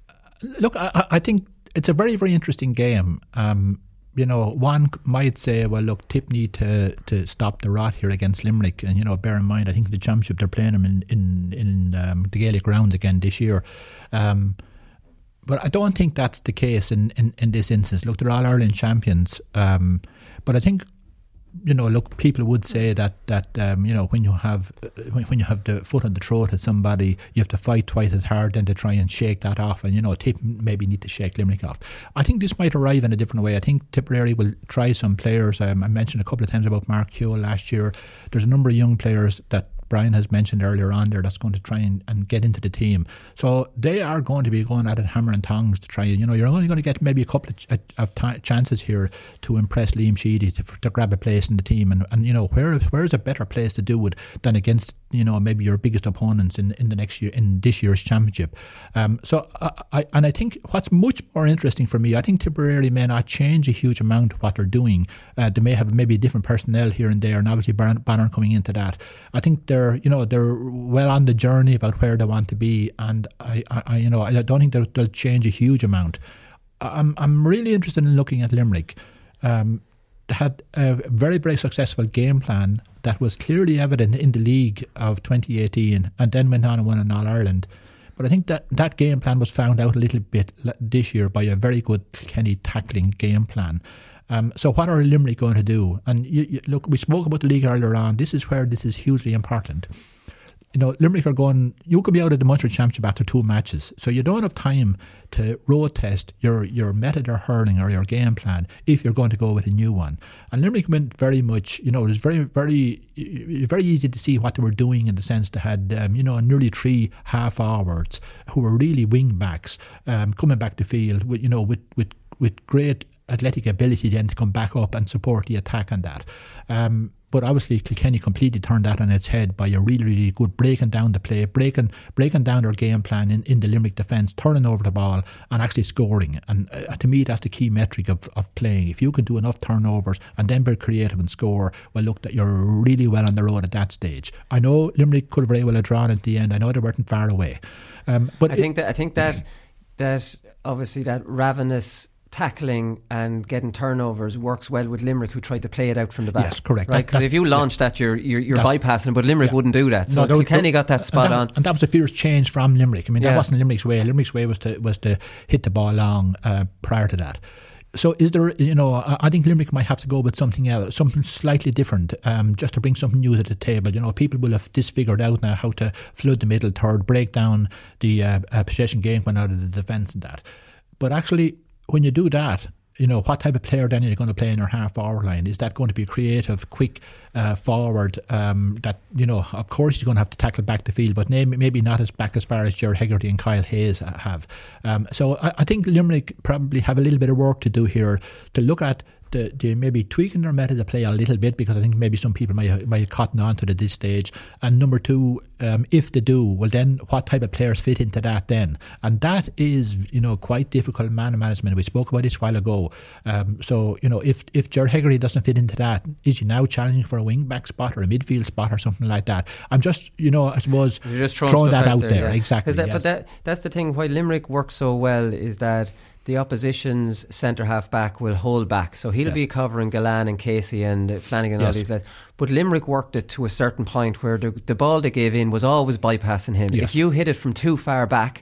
look, I, I think it's a very, very interesting game. Um, you know, one might say, well, look, Tip need to, to stop the rot here against Limerick. And, you know, bear in mind, I think the championship, they're playing them in, in, in um, the Gaelic grounds again this year. Um, but I don't think that's the case in, in, in this instance. Look, they're all Ireland champions. Um, but I think, you know, look, people would say that that um, you know, when you have uh, when, when you have the foot on the throat at somebody, you have to fight twice as hard then to try and shake that off. And, you know, Tip maybe need to shake Limerick off. I think this might arrive in a different way. I think Tipperary will try some players. Um, I mentioned a couple of times about Mark Keogh last year. There's a number of young players that Brian has mentioned earlier on there that's going to try and, and get into the team. So they are going to be going at it hammer and tongs to try. You know, you're only going to get maybe a couple of, ch- of t- chances here to impress Liam Sheedy to, to grab a place in the team. And, and you know, where where's a better place to do it than against, you know, maybe your biggest opponents in, in the next year, in this year's championship. Um, so I, I and I think what's much more interesting for me, I think Tipperary may not change a huge amount what they're doing. Uh, they may have maybe different personnel here and there, and obviously Banner coming into that. I think they're, you know, they're well on the journey about where they want to be, and I, I you know, I don't think they'll, they'll change a huge amount. I'm I'm really interested in looking at Limerick. Um, they had a very, very successful game plan that was clearly evident in the league of twenty eighteen, and then went on and won an All-Ireland. But I think that that game plan was found out a little bit this year by a very good Kilkenny tackling game plan. Um, so what are Limerick going to do? And you, you, look, we spoke about the league earlier on. This is where this is hugely important. You know, Limerick are going, you could be out of the Munster Championship after two matches. So you don't have time to road test your, your method of hurling or your game plan if you're going to go with a new one. And Limerick went very much, you know, it was very, very, very easy to see what they were doing in the sense they had, um, you know, nearly three half forwards who were really wing backs um, coming back to field with, you know, with, with, with great athletic ability then to come back up and support the attack on that. Um, but obviously Kilkenny completely turned that on its head by a really, really good breaking down the play, breaking breaking down their game plan in, in the Limerick defence, turning over the ball and actually scoring. And uh, to me, that's the key metric of, of playing. If you can do enough turnovers and then be creative and score, well, look, that you're really well on the road at that stage. I know Limerick could very well have drawn at the end. I know they weren't far away. Um, but I think that I think that that obviously that ravenous tackling and getting turnovers works well with Limerick, who tried to play it out from the back. Yes, correct. Right, because if you launch yeah. that, you're you're, you're bypassing, but Limerick yeah. wouldn't do that. So no, Kilkenny was, got that spot and that, on, and that was a fierce change from Limerick. I mean, that yeah. wasn't Limerick's way. Limerick's way was to was to hit the ball long uh, prior to that. So is there, you know, I think Limerick might have to go with something else, something slightly different, um, just to bring something new to the table. You know, people will have this figured out now, how to flood the middle third, break down the uh, uh, possession game when out of the defence and that. But actually, when you do that, you know, what type of player then are you going to play in your half forward line? Is that going to be a creative, quick uh, forward um, that, you know, of course you're going to have to tackle back the field, but maybe, maybe not as back as far as Ger Hegarty and Kyle Hayes have. Um, so I, I think Limerick probably have a little bit of work to do here to look at the, the maybe tweaking their method of play a little bit, because I think maybe some people might might have cotton on to it at this stage. And number two, um, if they do, well then what type of players fit into that then? And that is, you know, quite difficult man management. We spoke about this a while ago. Um, so, you know, if if Ger Hegarty doesn't fit into that, is he now challenging for a wing back spot or a midfield spot or something like that? I'm just, you know, I suppose You're just throwing, throwing that out, out there, there. Yeah. Exactly. That, yes. But that, that's the thing, why Limerick works so well is that the opposition's centre half back will hold back, so he'll yes. be covering Gallan and Casey and Flanagan and yes. all these lads. But Limerick worked it to a certain point where the, the ball they gave in was always bypassing him. Yes. If you hit it from too far back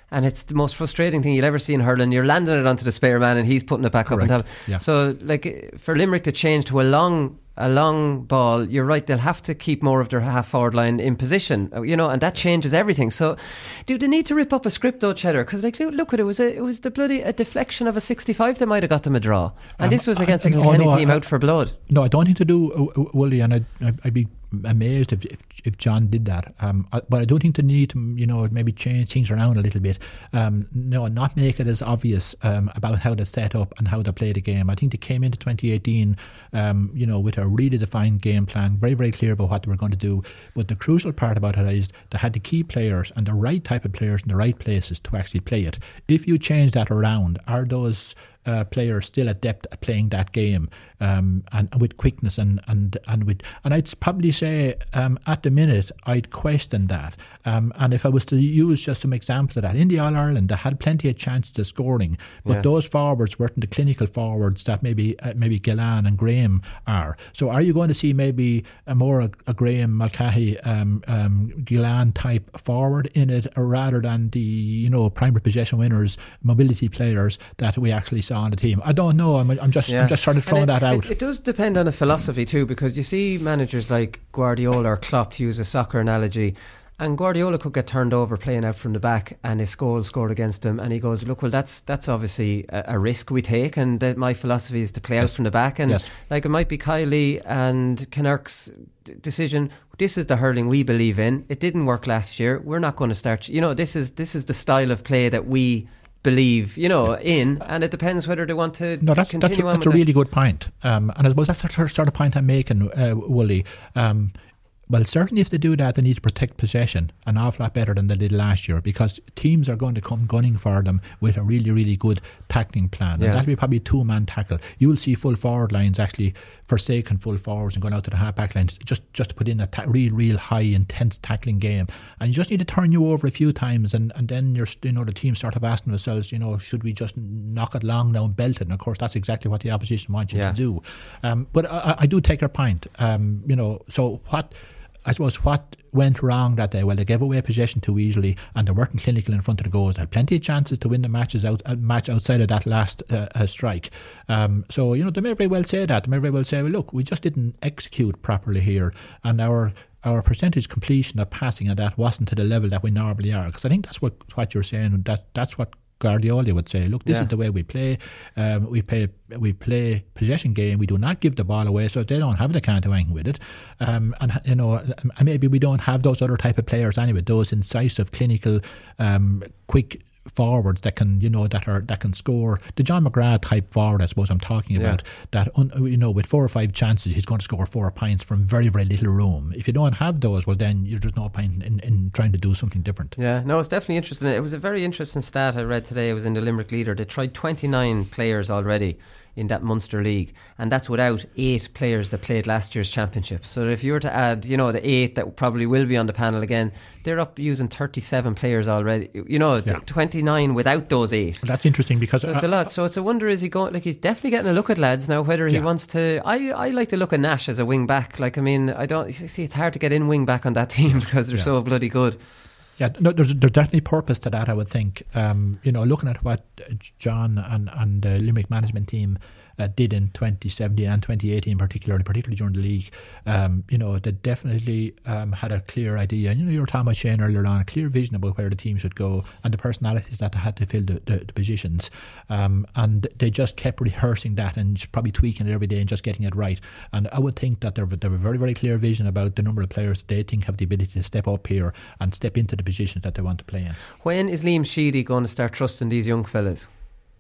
and it's the most frustrating thing you'll ever see in hurling. You're landing it onto the spare man and he's putting it back Correct. up on top. Yeah. So like for Limerick to change to a long a long ball, you're right, they'll have to keep more of their half forward line in position, you know, and that changes everything. So do they need to rip up a script though, Cheddar? Because like look at it, it was a, it was the bloody a deflection of a sixty-five that might have got them a draw, and um, this was against I, a Kilkenny no, team I, out for blood. No, I don't think to do uh, Wooly, and I'd, I'd be amazed if, if if John did that. Um, I, but I don't think they need to, you know, maybe change things around a little bit. Um, no, not make it as obvious um, about how they set up and how they play the game. I think they came into twenty eighteen, um, you know, with a really defined game plan, very very clear about what they were going to do. But the crucial part about it is they had the key players and the right type of players in the right places to actually play it. If you change that around, are those Uh, players still adept at playing that game um, and, and with quickness and and and with and I'd probably say um, at the minute I'd question that um, and if I was to use just some examples of that, in the All-Ireland they had plenty of chances of scoring, but yeah. those forwards weren't the clinical forwards that maybe uh, maybe Gillan and Graham are. So are you going to see maybe a more a, a Graham Mulcahy um, um, Gillan type forward in it, or rather than the, you know, primary possession winners, mobility players that we actually saw on the team? I don't know. I'm, I'm just, yeah. I'm just sort of throwing it, that out. It, it does depend on a philosophy too, because you see managers like Guardiola or Klopp, to use a soccer analogy, and Guardiola could get turned over playing out from the back, and his goal scored against him, and he goes, "Look, well, that's that's obviously a, a risk we take, and uh, my philosophy is to play yes. out from the back." And yes. like it might be Kiley and Kinnerk's d- decision. This is the hurling we believe in. It didn't work last year. We're not going to start. You know, this is this is the style of play that we believe, you know, yeah. in, and it depends whether they want to no, that's, continue that's, on that's with a really it. good point. Um, and I suppose that's the sort of point I'm making, uh, Wooly. Um, well, certainly if they do that, they need to protect possession an awful lot better than they did last year, because teams are going to come gunning for them with a really, really good tackling plan. Yeah. And that'll be probably two-man tackle. You'll see full forward lines actually forsaking full forwards and going out to the half-back lines just, just to put in a ta- real, real high, intense tackling game. And you just need to turn you over a few times, and, and then you're, you know, the team sort of asking themselves, you know, should we just knock it long now and belt it? And of course, that's exactly what the opposition wants you yeah. to do. Um, but I, I do take your point. Um, you know, so what... I suppose what went wrong that day? Well, they gave away possession too easily, and they weren't clinical in front of the goals. They had plenty of chances to win the matches out uh, match outside of that last uh, uh, strike. Um, so, you know, they may very well say that. They may very well say, well, look, we just didn't execute properly here, and our our percentage completion of passing and that wasn't to the level that we normally are. Because I think that's what what you're saying. That that's what Guardiola would say, look, this yeah. is the way we play. Um, we play we play possession game. We do not give the ball away, so if they don't have it, they can't do anything with it. Um, and you know, and maybe we don't have those other type of players anyway. Those incisive, clinical, um, quick forwards that can, you know, that are that can score. The John McGrath type forward, I suppose I'm talking about. Yeah. That un, you know, with four or five chances, he's going to score four points from very very little room. If you don't have those, well, then you're just no point in, in trying to do something different. Yeah, no, it's definitely interesting. It was a very interesting stat I read today. It was in the Limerick Leader. They tried twenty-nine players already in that Munster League, and that's without eight players that played last year's championship. So if you were to add, you know, the eight that probably will be on the panel again, they're up using thirty-seven players already. You know, yeah. twenty-nine without those eight. That's interesting because so it's I, a lot. So it's a wonder, is he going? Like, he's definitely getting a look at lads now. Whether he yeah. wants to, I I like to look at Nash as a wing back. Like, I mean, I don't see, it's hard to get in wing back on that team because they're yeah. so bloody good. Yeah, no, there's there's definitely purpose to that, I would think. Um, you know, looking at what John and and the Limerick management team uh, did in twenty seventeen and twenty eighteen, particularly, particularly during the league, um, you know, they definitely um, had a clear idea. And you know, you were talking about Shane earlier on, a clear vision about where the team should go and the personalities that they had to fill the, the, the positions. Um, and they just kept rehearsing that and probably tweaking it every day and just getting it right. And I would think that there, there were a very, very clear vision about the number of players that they think have the ability to step up here and step into the positions that they want to play in. When is Liam Sheedy going to start trusting these young fellas?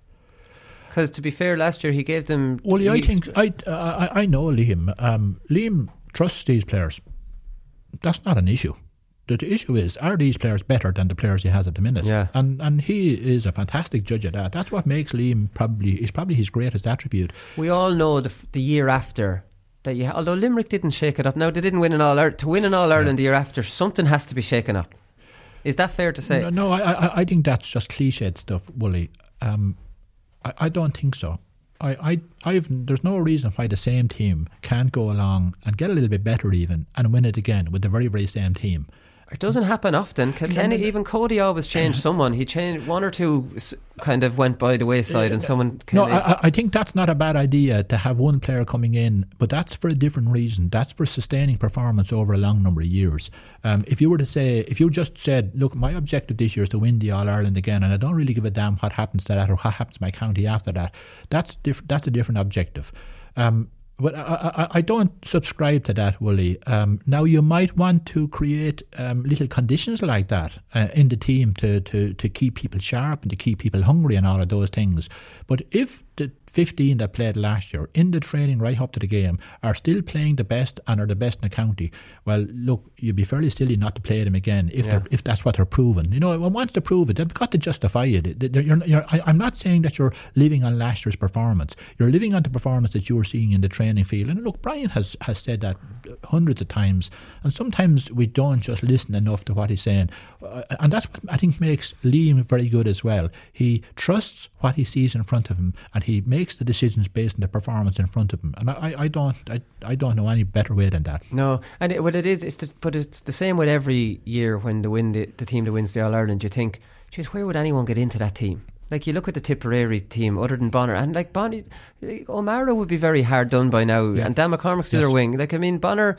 Because to be fair, last year he gave them. Well, I think I, uh, I I know Liam. Um, Liam trusts these players. That's not an issue. The, the issue is, are these players better than the players he has at the minute? Yeah. And and he is a fantastic judge of that. That's what makes Liam probably is probably his greatest attribute. We all know the the year after. That you, although Limerick didn't shake it up. Now they didn't win an All Ireland. To win an All Ireland yeah. the year after, something has to be shaken up. Is that fair to say? No, no I, I I think that's just cliched stuff, Wooly. Um, I, I don't think so. I, I I've there's no reason why the same team can't go along and get a little bit better even and win it again with the very very same team. It doesn't happen often. Kilkenny, even Cody always changed someone. He changed one or two, kind of went by the wayside, and someone came No, in. I, I think that's not a bad idea to have one player coming in, but that's for a different reason. That's for sustaining performance over a long number of years. Um, if you were to say, if you just said, look, my objective this year is to win the All Ireland again, and I don't really give a damn what happens to that or what happens to my county after that, that's diff- that's a different objective. Um, But I, I, I don't subscribe to that, Wooly. Um, now, you might want to create um, little conditions like that uh, in the team to, to, to keep people sharp and to keep people hungry and all of those things. But if the fifteen that played last year in the training right up to the game are still playing the best and are the best in the county, well, look, you'd be fairly silly not to play them again if yeah. they're, if that's what they're proving. You know, once they prove it, they've got to justify it. You're, you're, I, I'm not saying that you're living on last year's performance. You're living on the performance that you're seeing in the training field. And look, Brian has, has said that hundreds of times, and sometimes we don't just listen enough to what he's saying. Uh, and that's what I think makes Liam very good as well. He trusts what he sees in front of him, and he makes the decisions based on the performance in front of him. And I, I don't I, I don't know any better way than that. No, and it, what it is, it's the, but it's the same with every year when the win the, the team that wins the All Ireland. You think, geez, where would anyone get into that team? Like, you look at the Tipperary team other than Bonner, and like Bonnie, like, O'Mara would be very hard done by now, yeah. and Dan McCormick's the yes. other wing. Like, I mean, Bonner,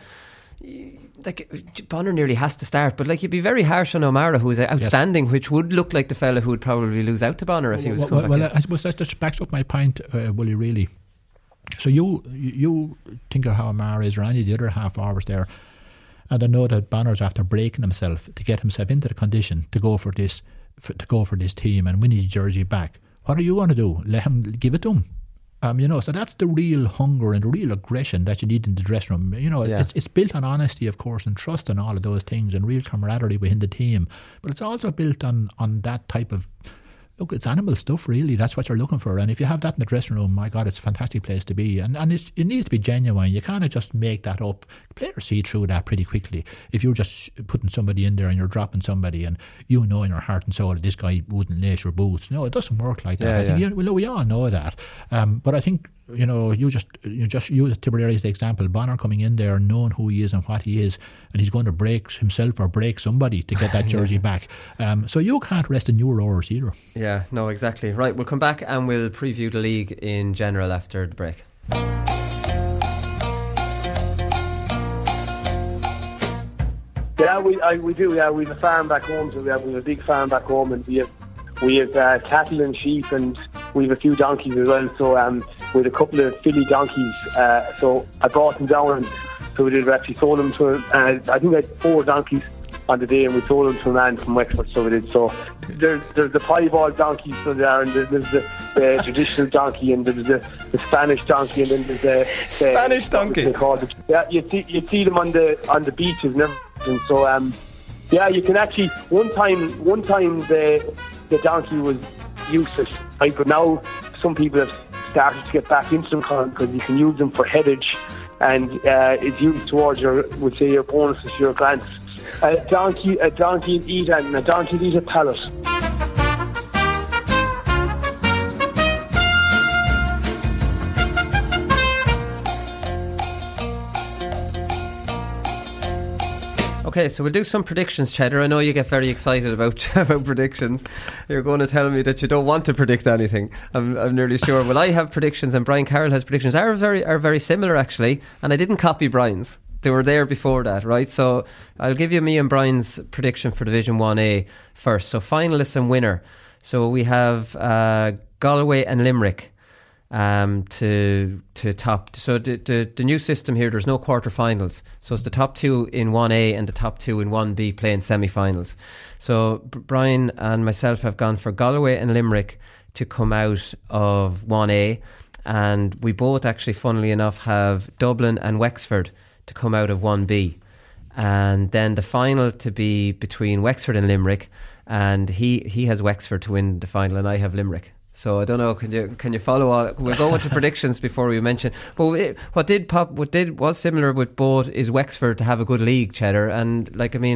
like Bonner nearly has to start, but like, you'd be very harsh on O'Mara, who is outstanding, yes. which would look like the fella who would probably lose out to Bonner if he was well, coming well, back well I suppose that just backs up my point, uh, Willie, really. So you you think of how O'Mara is, or any of the other half hours there, and I know that Bonner's after breaking himself to get himself into the condition to go for this for, to go for this team and win his jersey back. What are you going to do? Let him give it to him? Um, you know, so that's the real hunger and the real aggression that you need in the dressing room. You know, yeah. it's, it's built on honesty, of course, and trust and all of those things, and real camaraderie within the team. But it's also built on, on that type of, look, it's animal stuff, really. That's what you're looking for. And if you have that in the dressing room, my God, it's a fantastic place to be. And and it's, it needs to be genuine. You can't just make that up. Players see through that pretty quickly. If you're just putting somebody in there and you're dropping somebody and you know in your heart and soul that this guy wouldn't lace your boots. No, it doesn't work like that. Yeah, I think yeah. you, well, we all know that. Um, but I think, you know, you just you just use Tipperary as the example. Bonner coming in there, knowing who he is and what he is, and he's going to break himself or break somebody to get that jersey yeah. back. Um, so you can't rest in your oars either. Yeah, no, exactly. Right, we'll come back and we'll preview the league in general after the break. Yeah, we I, we do. Yeah, we have a farm back home, so we have, we have a big farm back home, and we have we have uh, cattle and sheep, and we have a few donkeys as well. So um, we had a couple of filly donkeys. Uh, so I brought them down, and so we did we actually sold them to. Uh, I think I had four donkeys on the day, and we sold them to a man from Wexford. So we did. So there's there's the piebald donkeys, so there, and there's, there's the, the traditional donkey, and there's the, the Spanish donkey, and then there's the, the Spanish donkey. They call it. Yeah, you see you see them on the on the beaches and everything. And so um, yeah, you can actually one time one time the the donkey was useless, right? But now some people have started to get back into them because you can use them for headage, and uh, it's used towards your, would say, your bonuses, your grants. A donkey, a donkey eat and a donkey eat a pallet. Okay, so we'll do some predictions, Cheddar. I know you get very excited about about predictions. You're going to tell me that you don't want to predict anything. I'm, I'm nearly sure. Well, I have predictions, and Brian Carroll has predictions. Are very are very similar, actually. And I didn't copy Brian's. They were there before that, right? So I'll give you me and Brian's prediction for Division one A first. So finalists and winner. So we have uh, Galway and Limerick. Um, to to top. So the, the the new system here, there's no quarterfinals. So it's the top two in one A and the top two in one B playing semi-finals. So B- Brian and myself have gone for Galway and Limerick to come out of one A, and we both actually, funnily enough, have Dublin and Wexford to come out of one B, and then the final to be between Wexford and Limerick, and he he has Wexford to win the final, and I have Limerick. So I don't know. Can you can you follow all? We'll go into predictions before we mention. But it, what did pop? What did was similar with both is Wexford to have a good league, Cheddar. And like I mean,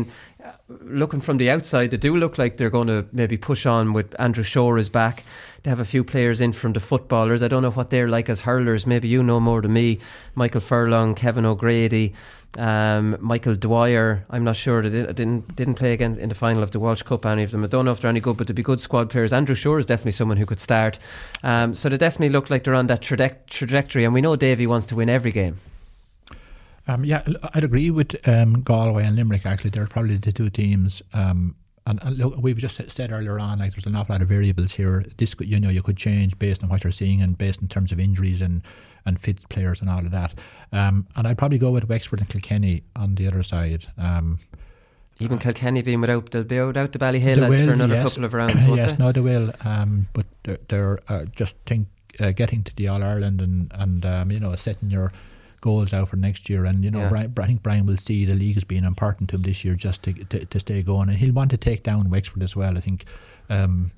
looking from the outside, they do look like they're going to maybe push on with Andrew Shore is back. They have a few players in from the footballers. I don't know what they're like as hurlers. Maybe you know more than me. Michael Furlong, Kevin O'Grady, um, Michael Dwyer. I'm not sure. They didn't, didn't didn't play again in the final of the Walsh Cup, any of them. I don't know if they're any good, but they'd be good squad players. Andrew Shore is definitely someone who could start. Um, so they definitely look like they're on that traje- trajectory. And we know Davy wants to win every game. Um, yeah, I'd agree with um, Galway and Limerick. Actually, they're probably the two teams. Um, and, and look, we've just said earlier on, like there's an awful lot of variables here. This, could, you know, you could change based on what you're seeing and based in terms of injuries and, and fit players and all of that. Um, and I'd probably go with Wexford and Kilkenny on the other side. Um, Even uh, Kilkenny being without, they'll be without the Ballyhale lads will, for another yes. couple of rounds. Won't yes, they? no, they will. Um, but they're, they're uh, just think uh, getting to the All Ireland and and um, you know, setting your goals out for next year, and you know, Yeah. Brian, I think Brian will see the league as being important to him this year, just to to, to stay going, and he'll want to take down Wexford as well. I think um,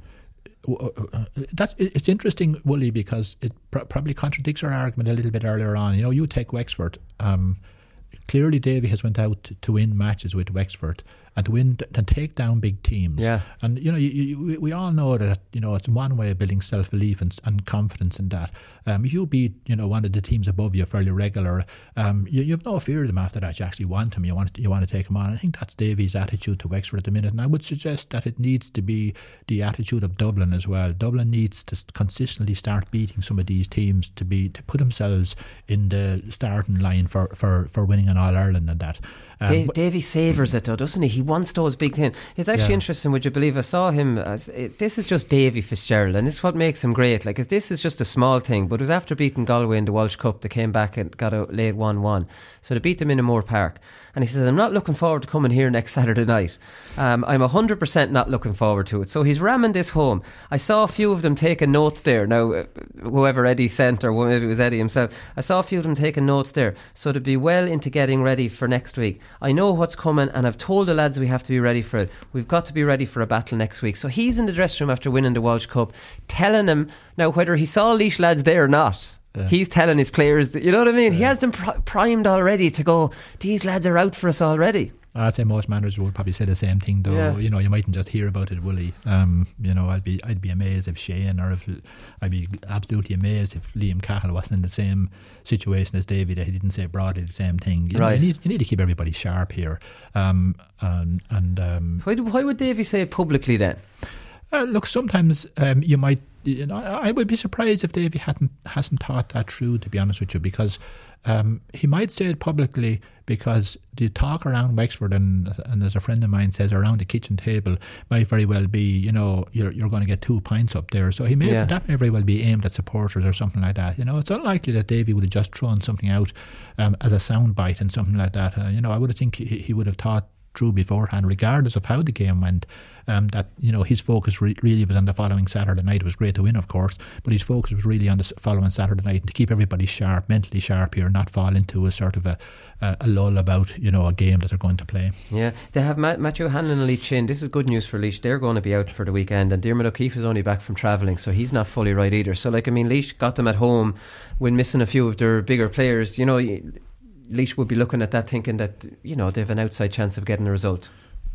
that's it's interesting, Wooly, because it pr- probably contradicts our argument a little bit earlier on. You know, you take Wexford. Um, clearly, Davy has went out to, to win matches with Wexford and to win and take down big teams. Yeah. And you know, you, you, we all know that you know it's one way of building self belief and, and confidence in that. Um, if you beat you know one of the teams above you fairly regular, um, you, you have no fear of them after that. You actually want them. You want you want to take them on. I think that's Davy's attitude to Wexford at the minute, and I would suggest that it needs to be the attitude of Dublin as well. Dublin needs to consistently start beating some of these teams to be to put themselves in the starting line for, for, for winning an All Ireland and that. Um, Dave, Davy savours it though, doesn't he? He wants those big things. It's actually Yeah. interesting, would you believe? I saw him as it, this is just Davy Fitzgerald, and this is what makes him great. Like, if this is just a small thing, but it was after beating Galway in the Walsh Cup, they came back and got a late one one. So they beat them in Moore Park. And he says, I'm not looking forward to coming here next Saturday night. Um, I'm one hundred percent not looking forward to it. So he's ramming this home. I saw a few of them taking notes there. Now, uh, whoever Eddie sent, or maybe it was Eddie himself, I saw a few of them taking notes there. So to be well into getting ready for next week. I know what's coming, and I've told the lads we have to be ready for it. We've got to be ready for a battle next week. So he's in the dressing room after winning the Walsh Cup, telling them, now whether he saw Laois lads there or not, yeah. he's telling his players, you know what I mean? Yeah. He has them pr- primed already to go, these lads are out for us already. I'd say most managers would probably say the same thing, though. Yeah. You know, you mightn't just hear about it, Willie. Um, you know, I'd be I'd be amazed if Shane, or if I'd be absolutely amazed if Liam Cahill wasn't in the same situation as Davy, that he didn't say broadly the same thing. You, right. know, you, need, you need to keep everybody sharp here. Um, and and um, why, why would Davy say it publicly then? Uh, look, sometimes um, you might. You know, I, I would be surprised if Davy hadn't hasn't thought that through, to be honest with you, because um, he might say it publicly because the talk around Wexford, and and as a friend of mine says, around the kitchen table might very well be, you know, you're you're going to get two pints up there. So he may yeah. that may very well be aimed at supporters or something like that. You know, it's unlikely that Davy would have just thrown something out um, as a soundbite and something like that. Uh, you know, I would have think he, he would have thought through beforehand, regardless of how the game went, um, that you know his focus re- really was on the following Saturday night. It was great to win, of course, but his focus was really on the following Saturday night, and to keep everybody sharp, mentally sharp here, not fall into a sort of a, a, a lull about you know a game that they're going to play. Yeah, they have Matt, Matthew Hanlon and Laois Chin. This is good news for Laois. They're going to be out for the weekend, and Diarmuid O'Keefe is only back from travelling, so he's not fully right either. So, like, I mean, Laois got them at home when missing a few of their bigger players. You know, Laois would be looking at that thinking that you know they have an outside chance of getting a result.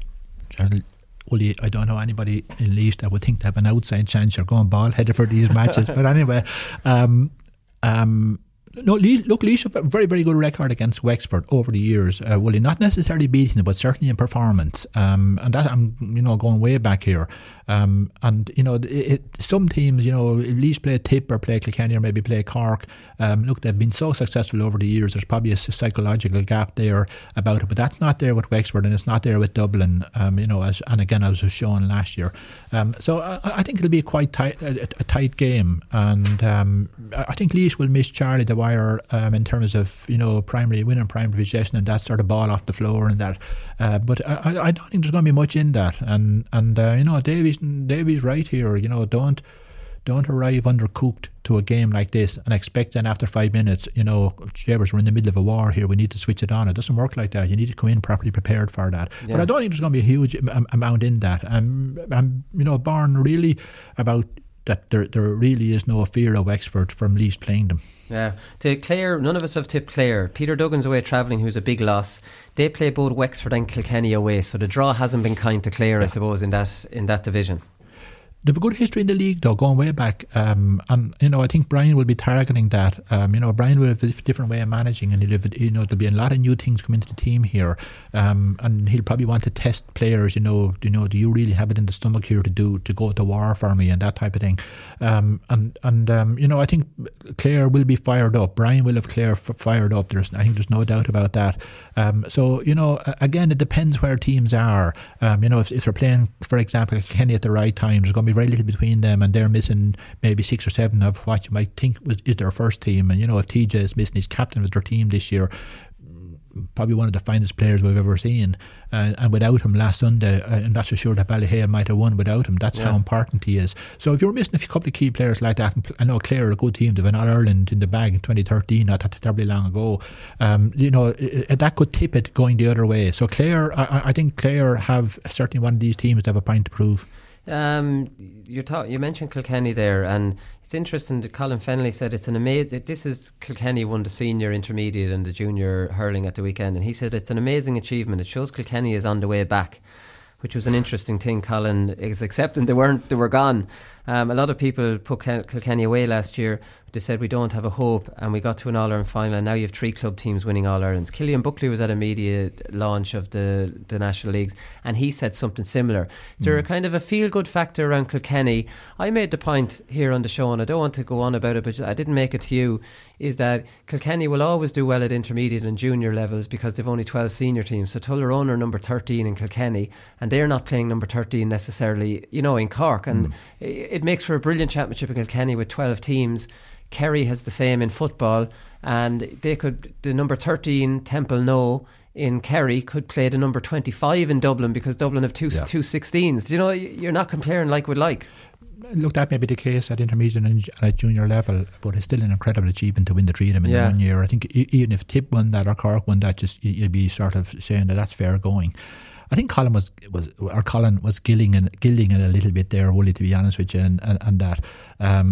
Well, I don't know anybody in Laois that would think they have an outside chance. You're going ball headed for these matches, but anyway, um, um, no. Laois, look, Laois have a very, very good record against Wexford over the years. Uh, well, not necessarily beating them, but certainly in performance. Um, and that I'm, you know, going way back here. Um, and you know, it, it, some teams, you know, at least play Tip or play Kilkenny or maybe play Cork. Um, look, they've been so successful over the years. There's probably a psychological gap there about it, but that's not there with Wexford, and it's not there with Dublin. Um, you know, as and again, as was shown last year. Um, so I, I think it'll be a quite tight, a, a tight game, and um, I think Laois will miss Charlie Dwyer um, in terms of you know primary winning primary possession and that sort of ball off the floor and that. Uh, but I, I don't think there's going to be much in that, and and uh, you know, Davies. Davy's right here. You know, don't don't arrive undercooked to a game like this and expect then after five minutes, you know, Shavers, we're in the middle of a war here, we need to switch it on. It doesn't work like that. You need to come in properly prepared for that. Yeah. But I don't think there's going to be a huge am- amount in that. I'm, I'm, you know, born really about that there there really is no fear of Wexford from Laois playing them. Yeah. To Clare, none of us have tipped Clare. Peter Duggan's away travelling, who's a big loss. They play both Wexford and Kilkenny away, so the draw hasn't been kind to Clare, yeah. I suppose, in that in that division. They have a good history in the league, though, going way back. Um, and, you know, I think Brian will be targeting that. Um, you know, Brian will have a different way of managing, and he'll have, you know, there'll be a lot of new things come into the team here. Um, and he'll probably want to test players, you know, you know, do you really have it in the stomach here to do, to go to war for me, and that type of thing. Um, and, and um, you know, I think Clare will be fired up. Brian will have Clare f- fired up. There's, I think there's no doubt about that. Um, so, you know, again, it depends where teams are. Um, you know, if, if they're playing, for example, Kenny at the right time, there's going to be very little between them, and they're missing maybe six or seven of what you might think was is their first team. And you know, if T J is missing his captain of their team this year, probably one of the finest players we've ever seen, uh, and without him last Sunday, uh, I'm not so sure that Ballyhale might have won without him. That's yeah. how important he is. So if you're missing a couple of key players like that, and I know Clare are a good team, they've been All Ireland in the bag in twenty thirteen, not that terribly long ago. Um, you know, it, that could tip it going the other way. So Clare, I, I think Clare have certainly one of these teams that have a point to prove. Um, you talk, you mentioned Kilkenny there, and it's interesting that Colin Fennelly said it's an amazing. This is Kilkenny won the senior, intermediate, and the junior hurling at the weekend, and he said it's an amazing achievement. It shows Kilkenny is on the way back, which was an interesting thing. Colin is accepting they weren't, they were gone. Um, a lot of people put Kilkenny away last year. They said we don't have a hope, and we got to an All-Ireland final, and now you have three club teams winning All-Irelands. Killian Buckley was at a media launch of the, the National Leagues, and he said something similar. Is there mm. a kind of a feel-good factor around Kilkenny? I made the point here on the show, and I don't want to go on about it, but I didn't make it to you, is that Kilkenny will always do well at intermediate and junior levels because they've only twelve senior teams. So Tullaroan are number thirteen in Kilkenny, and they're not playing number thirteen necessarily, you know, in Cork. And mm. it, it makes for a brilliant championship in Kilkenny with twelve teams. Kerry has the same in football, and they could, the number thirteen Temple No in Kerry could play the number twenty-five in Dublin because Dublin have two yeah. two sixteens. You know, you're not comparing like with like. Look, that may be the case at intermediate and at junior level, but it's still an incredible achievement to win the three of them in yeah. one year. I think even if Tip won that or Cork won that, just you'd be sort of saying that that's fair going. I think Colin was was or Colin was gilding and gilding it a little bit there, Wooly, to be honest with you, and and, and that. Um,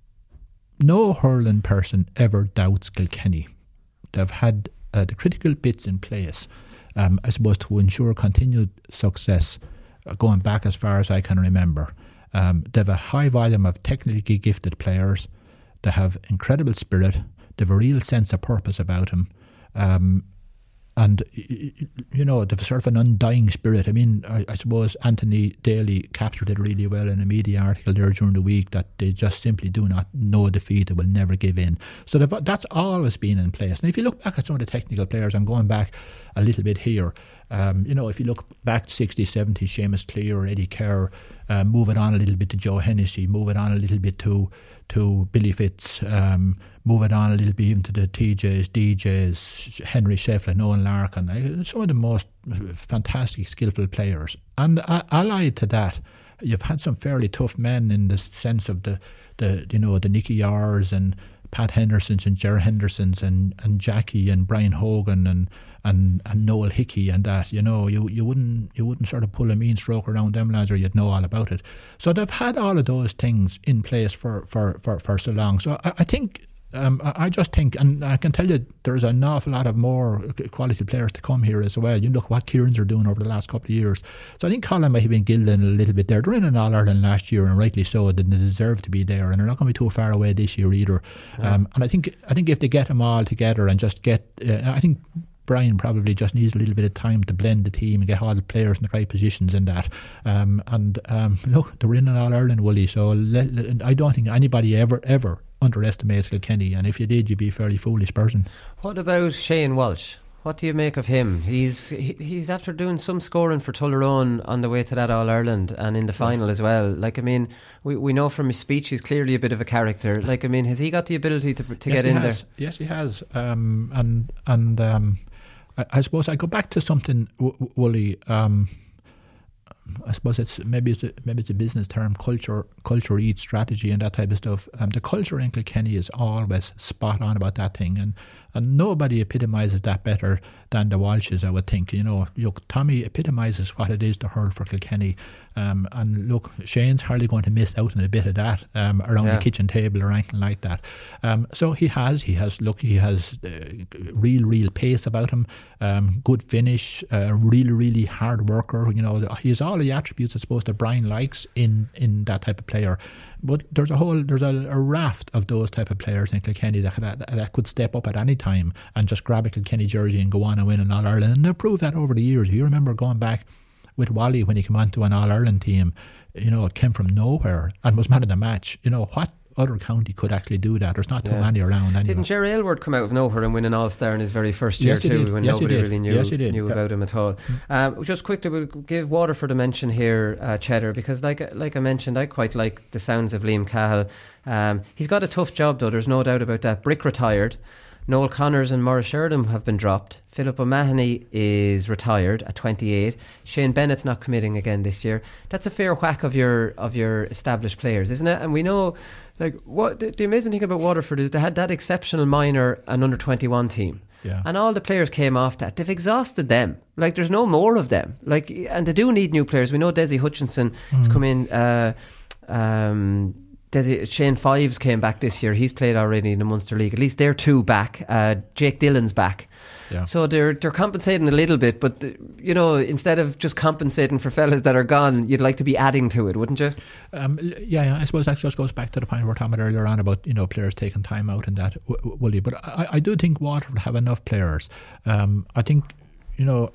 No hurling person ever doubts Kilkenny. They've had uh, the critical bits in place, um, I suppose, to ensure continued success, uh, going back as far as I can remember. Um, they have a high volume of technically gifted players. They have incredible spirit. They have a real sense of purpose about them. Um, And, you know, they've sort of an undying spirit. I mean, I, I suppose Anthony Daly captured it really well in a media article there during the week, that they just simply do not know defeat. They will never give in. So that's always been in place. And if you look back at some of the technical players, I'm going back a little bit here. Um, you know, if you look back to sixties, seventies, Seamus Clear, Eddie Kerr, uh, move it on a little bit to Joe Hennessy, move it on a little bit to to Billy Fitz, um, move it on a little bit even to the T Js, D Js, Henry Shefflin, Owen Larkin, uh, some of the most fantastic, skillful players. And uh, allied to that, you've had some fairly tough men in the sense of the, the you know, the Nicky Yars and Pat Hendersons and Ger Hendersons and, and Jackie and Brian Hogan and, and, and Noel Hickey and that, you know, you, you wouldn't you wouldn't sort of pull a mean stroke around them lads, or you'd know all about it. So they've had all of those things in place for, for, for, for so long. So I, I think Um, I just think, and I can tell you, there's an awful lot of more quality players to come here as well. You look what Kieran's are doing over the last couple of years. So I think Colin might have been gilding a little bit there. They're in an All-Ireland last year, and rightly so. They deserve to be there, and they're not going to be too far away this year either. Yeah. Um, and I think I think if they get them all together and just get, uh, I think Brian probably just needs a little bit of time to blend the team and get all the players in the right positions in that. Um, and um, look, they were in an All-Ireland, Wooly, so let, let, I don't think anybody ever, ever underestimates Kilkenny, and if you did, you'd be a fairly foolish person. What about Shane Walsh? What do you make of him? He's he, he's after doing some scoring for Tullaroan on the way to that All-Ireland and in the final yeah. as well. Like, I mean, we we know from his speech he's clearly a bit of a character. Like, I mean, has he got the ability to to yes, get in has. there? Yes, he has. Um, and and um, I, I suppose I go back to something, w- Wooly. Um, I suppose it's maybe it's a, maybe it's a business term, culture, culture eats strategy and that type of stuff. Um, the culture in Kilkenny is always spot on about that thing, and, and nobody epitomises that better than the Walshes, I would think. You know, look, Tommy epitomises what it is to hurl for Kilkenny. Um, and look, Shane's hardly going to miss out on a bit of that um, around Yeah. the kitchen table or anything like that. Um, so he has, he has, look, he has uh, real, real pace about him, um, good finish, uh, really, really hard worker. You know, he has all the attributes I suppose that Brian likes in, in that type of player. But there's a whole, there's a, a raft of those type of players in Kilkenny that, that, that could step up at any time and just grab a Kilkenny jersey and go on and win an All-Ireland. And they've proved that over the years. You remember going back with Wally when he came onto an All-Ireland team, you know, it came from nowhere and was man of the match. You know, what other county could actually do that? There's not too Yeah. many around anyway. Didn't Jerry Aylward come out of nowhere and win an All-Star in his very first year Yes, he too, did. when Yes, he nobody did. really knew, Yes, he did. knew Yeah. about him at all? Um, just quickly, we'll give Waterford a mention here, uh, Cheddar, because like like I mentioned, I quite like the sounds of Liam Cahill. Um, he's got a tough job though, there's no doubt about that. Brick retired. Noel Connors and Maurice Sheridan have been dropped. Philip O'Mahony is retired at twenty-eight. Shane Bennett's not committing again this year. That's a fair whack of your of your established players, isn't it? And we know, like, what the, the amazing thing about Waterford is they had that exceptional minor and under twenty-one team. Yeah. And all the players came off that. They've exhausted them. Like, there's no more of them. Like, and they do need new players. We know Desi Hutchinson has come in. Uh, um, Desi, Shane Fives came back this year. He's played already in the Munster League. At least they're two back. Uh, Jake Dillon's back. Yeah. So they're they're compensating a little bit, but uh, you know, instead of just compensating for fellas that are gone, you'd like to be adding to it, wouldn't you? Um, yeah, yeah, I suppose that just goes back to the point we were talking about earlier on about, you know, players taking time out and that, w- w- Willie. But I, I do think Waterford have enough players. Um, I think, you know,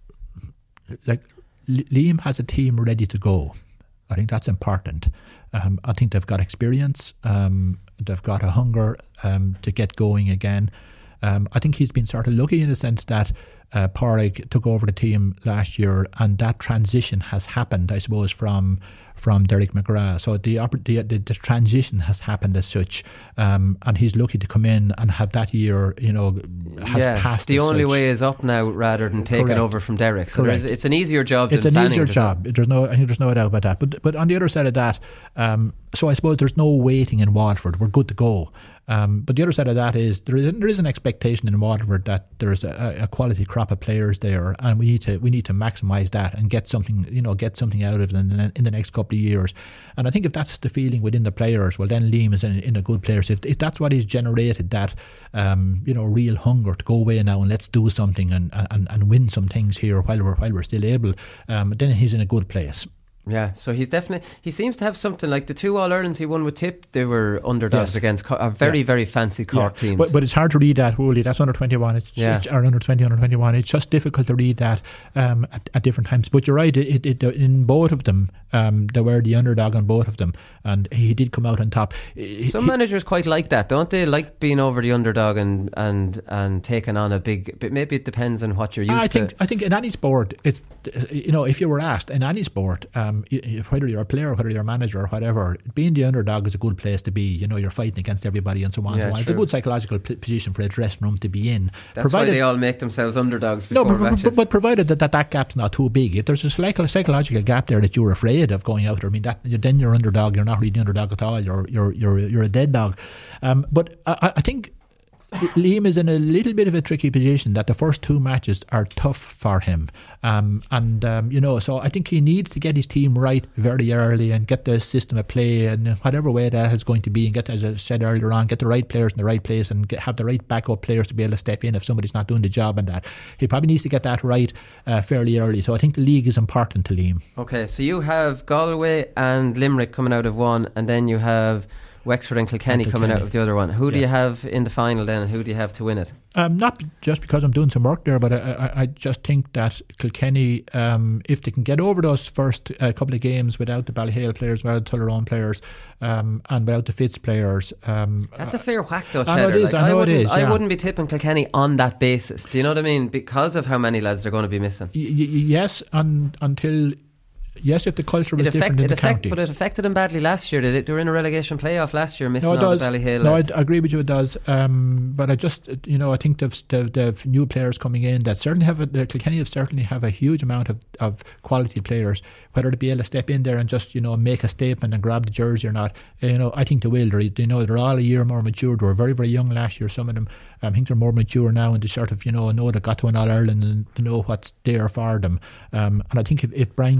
like L- Liam has a team ready to go. I think that's important. Um, I think they've got experience. Um, they've got a hunger um, to get going again. Um, I think he's been sort of lucky in the sense that uh, Pádraig took over the team last year, and that transition has happened, I suppose, from from Derek McGrath. So the oppor- the, the, the transition has happened as such, um, and he's lucky to come in and have that year, you know, has yeah, passed. the as only such. way is up now rather than taking Correct. over from Derek. So Correct. there's, it's an easier job It's than an Fanning, easier does it? job. There's no, I think there's no doubt about that. But but on the other side of that, um, so I suppose there's no waiting in Waterford. We're good to go. Um, but the other side of that is there is there is an expectation in Waterford that there's a, a quality crop of players there, and we need to we need to maximise that and get something, you know, get something out of it in the, in the next couple of years. And I think if that's the feeling within the players, well, then Liam is in, in a good place. If, if that's what he's generated, that um, you know, real hunger to go away now and let's do something and, and, and win some things here while we're while we're still able, um, then he's in a good place. Yeah, so he's definitely, he seems to have something like the two All-Irelands he won with Tip, they were underdogs Yes. against Co- a very, Yeah. very fancy Cork Yeah. teams. But, but it's hard to read that, Wooly. That's under twenty-one. It's, Yeah. it's or under twenty, under twenty-one. It's just difficult to read that um, at, at different times. But you're right. It, it, it, in both of them, um, they were the underdog on both of them, and he did come out on top. He- Some he- managers quite like that, don't they? Like being over the underdog and and, and taking on a big. But maybe it depends on what you're used I to. think I think in any sport, it's, you know, if you were asked in any sport, um, y- y- whether you're a player, whether you're a manager, or whatever, being the underdog is a good place to be. You know, you're fighting against everybody and so on. Yeah, and so on. It's a true. good psychological p- position for a dressing room to be in. That's why they all make themselves underdogs No, before but, matches. but, but provided that, that that gap's not too big. If there's a psycho- psychological gap there that you're afraid of going out, I mean, that then you're underdog. You're not really underdog at all. You're you're you're you're a dead dog. Um, but I, I think Liam is in a little bit of a tricky position that the first two matches are tough for him. Um, and, um, you know, so I think he needs to get his team right very early and get the system of play and whatever way that is going to be, and get, as I said earlier on, get the right players in the right place and get, have the right backup players to be able to step in if somebody's not doing the job, and that. He probably needs to get that right uh, fairly early. So I think the league is important to Liam. Okay, so you have Galway and Limerick coming out of one, and then you have Wexford and Kilkenny, And coming Kilkenny. out of the other one. Who do Yes. you have in the final then, and who do you have to win it? Um, not just because I'm doing some work there, but I, I, I just think that Kilkenny, um, if they can get over those first uh, couple of games without the Ballyhale players, without the Tullaroan players, um, and without the Fitz players, um, That's a fair whack though, I know Cheddar. it is, Like, I know it wouldn't, is, I yeah. wouldn't be tipping Kilkenny on that basis. Do you know what I mean? Because of how many lads they're going to be missing. y- y- yes, and until yes, if the culture was It, affect, different in it the affect, county. but it affected them badly last year. Did it? They were in a relegation playoff last year, missing No, it all does. the Ballyhale No, I, lads. I agree with you. It does. Um, but I just, you know, I think they've, they've, they've new players coming in that certainly have a, the Kilkenny have certainly have a huge amount of, of quality players. Whether to be able to step in there and just, you know, make a statement and grab the jersey or not, you know, I think they will. They're, you know, they're all a year more mature. They were very, very young last year. Some of them, I think they're more mature now, and they sort of, you know, know they got to an All Ireland and they know what's there for them. Um, and I think if, if Brian gets over the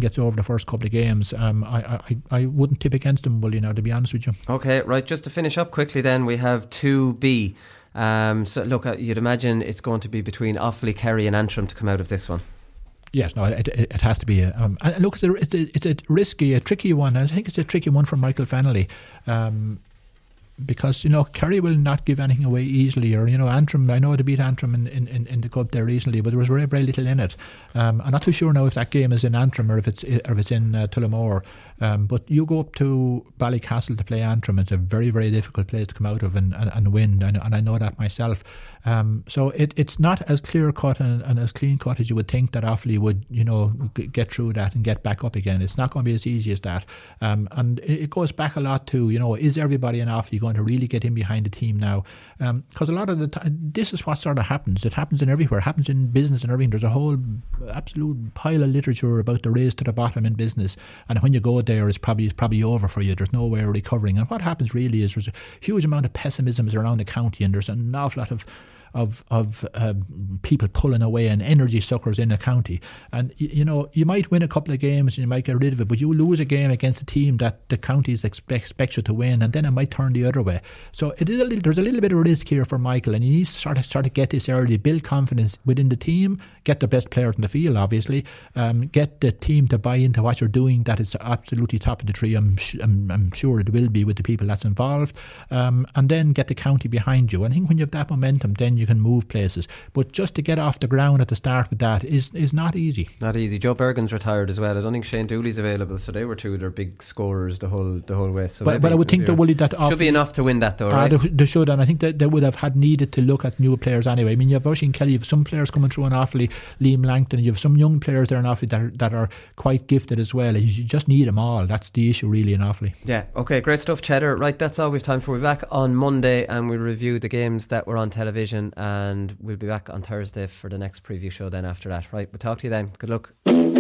first couple of games. Um, I, I, I wouldn't tip against them, Willie, now, to be honest with you. Okay, right, just to finish up quickly then, we have two B. Um, so look, you'd imagine it's going to be between Offaly, Kerry and Antrim to come out of this one. Yes, no, it, it, it has to be. A, um, and look, it's a, it's, a, it's a risky, a tricky one. I think it's a tricky one for Michael Fennelly. Um, Because, you know, Kerry will not give anything away easily. Or, you know, Antrim, I know they beat Antrim in, in, in the Cup there recently, but there was very, very little in it. Um, I'm not too sure now if that game is in Antrim or if it's or if it's in uh, Tullamore. Um, but you go up to Ballycastle to play Antrim. It's a very, very difficult place to come out of and, and, and win. And, and I know that myself. Um, so it, it's not as clear cut and, and as clean cut as you would think that Offaly would, you know, g- get through that and get back up again. It's not going to be as easy as that. Um, and it, it goes back a lot to, you know, is everybody in Offaly going to really get in behind the team now? Because um, a lot of the time, this is what sort of happens. It happens in everywhere. It happens in business and everything. There's a whole absolute pile of literature about the race to the bottom in business. And when you go there, it's probably it's probably over for you. There's no way of recovering. And what happens really is there's a huge amount of pessimism around the county, and there's an awful lot of of of uh, people pulling away and energy suckers in the county. And you, you know, you might win a couple of games and you might get rid of it, but you lose a game against a team that the counties expect, expect you to win, and then it might turn the other way. So it is a little, there's a little bit of risk here for Michael, and he needs to sort of start to get this early, build confidence within the team, get the best players in the field, obviously, um, get the team to buy into what you're doing. That is absolutely top of the tree. I'm, sh- I'm, I'm sure it will be with the people that's involved, um, and then get the county behind you. I think when you have that momentum, then you can move places. But just to get off the ground at the start with that is is not easy. Not easy. Joe Bergen's retired as well. I don't think Shane Dooley's available, so they were two of their big scorers the whole the whole way. So but, but I would think that Willie that should be enough to win that though, right? Uh, they, they should, and I think that they would have had needed to look at newer players anyway. I mean, you have Oisin Kelly, you have some players coming through in Offaly, Liam Langton, you have some young players there in Offaly that are, that are quite gifted as well. You just need them all. That's the issue really in Offaly. Yeah, okay, great stuff, Cheddar. Right, that's all we've time for. We'll be back on Monday and we'll review the games that were on television, and we'll be back on Thursday for the next preview show then after that. Right, we'll talk to you then. Good luck.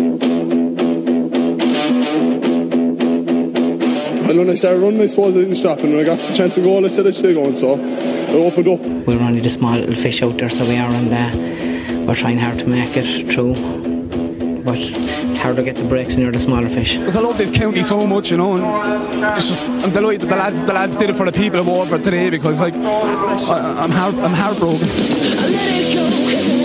And when I started running, I suppose I didn't stop, and when I got the chance to goal, I said I should go, and so I opened up. We're only the small little fish out there, so we are, and uh, we're trying hard to make it through. But it's hard to get the breaks when you're the smaller fish. Because I love this county so much, you know, and it's just, I'm delighted that the lads the lads did it for the people of Waterford today, because like I, I'm heart, I'm heartbroken. I let it go, 'cause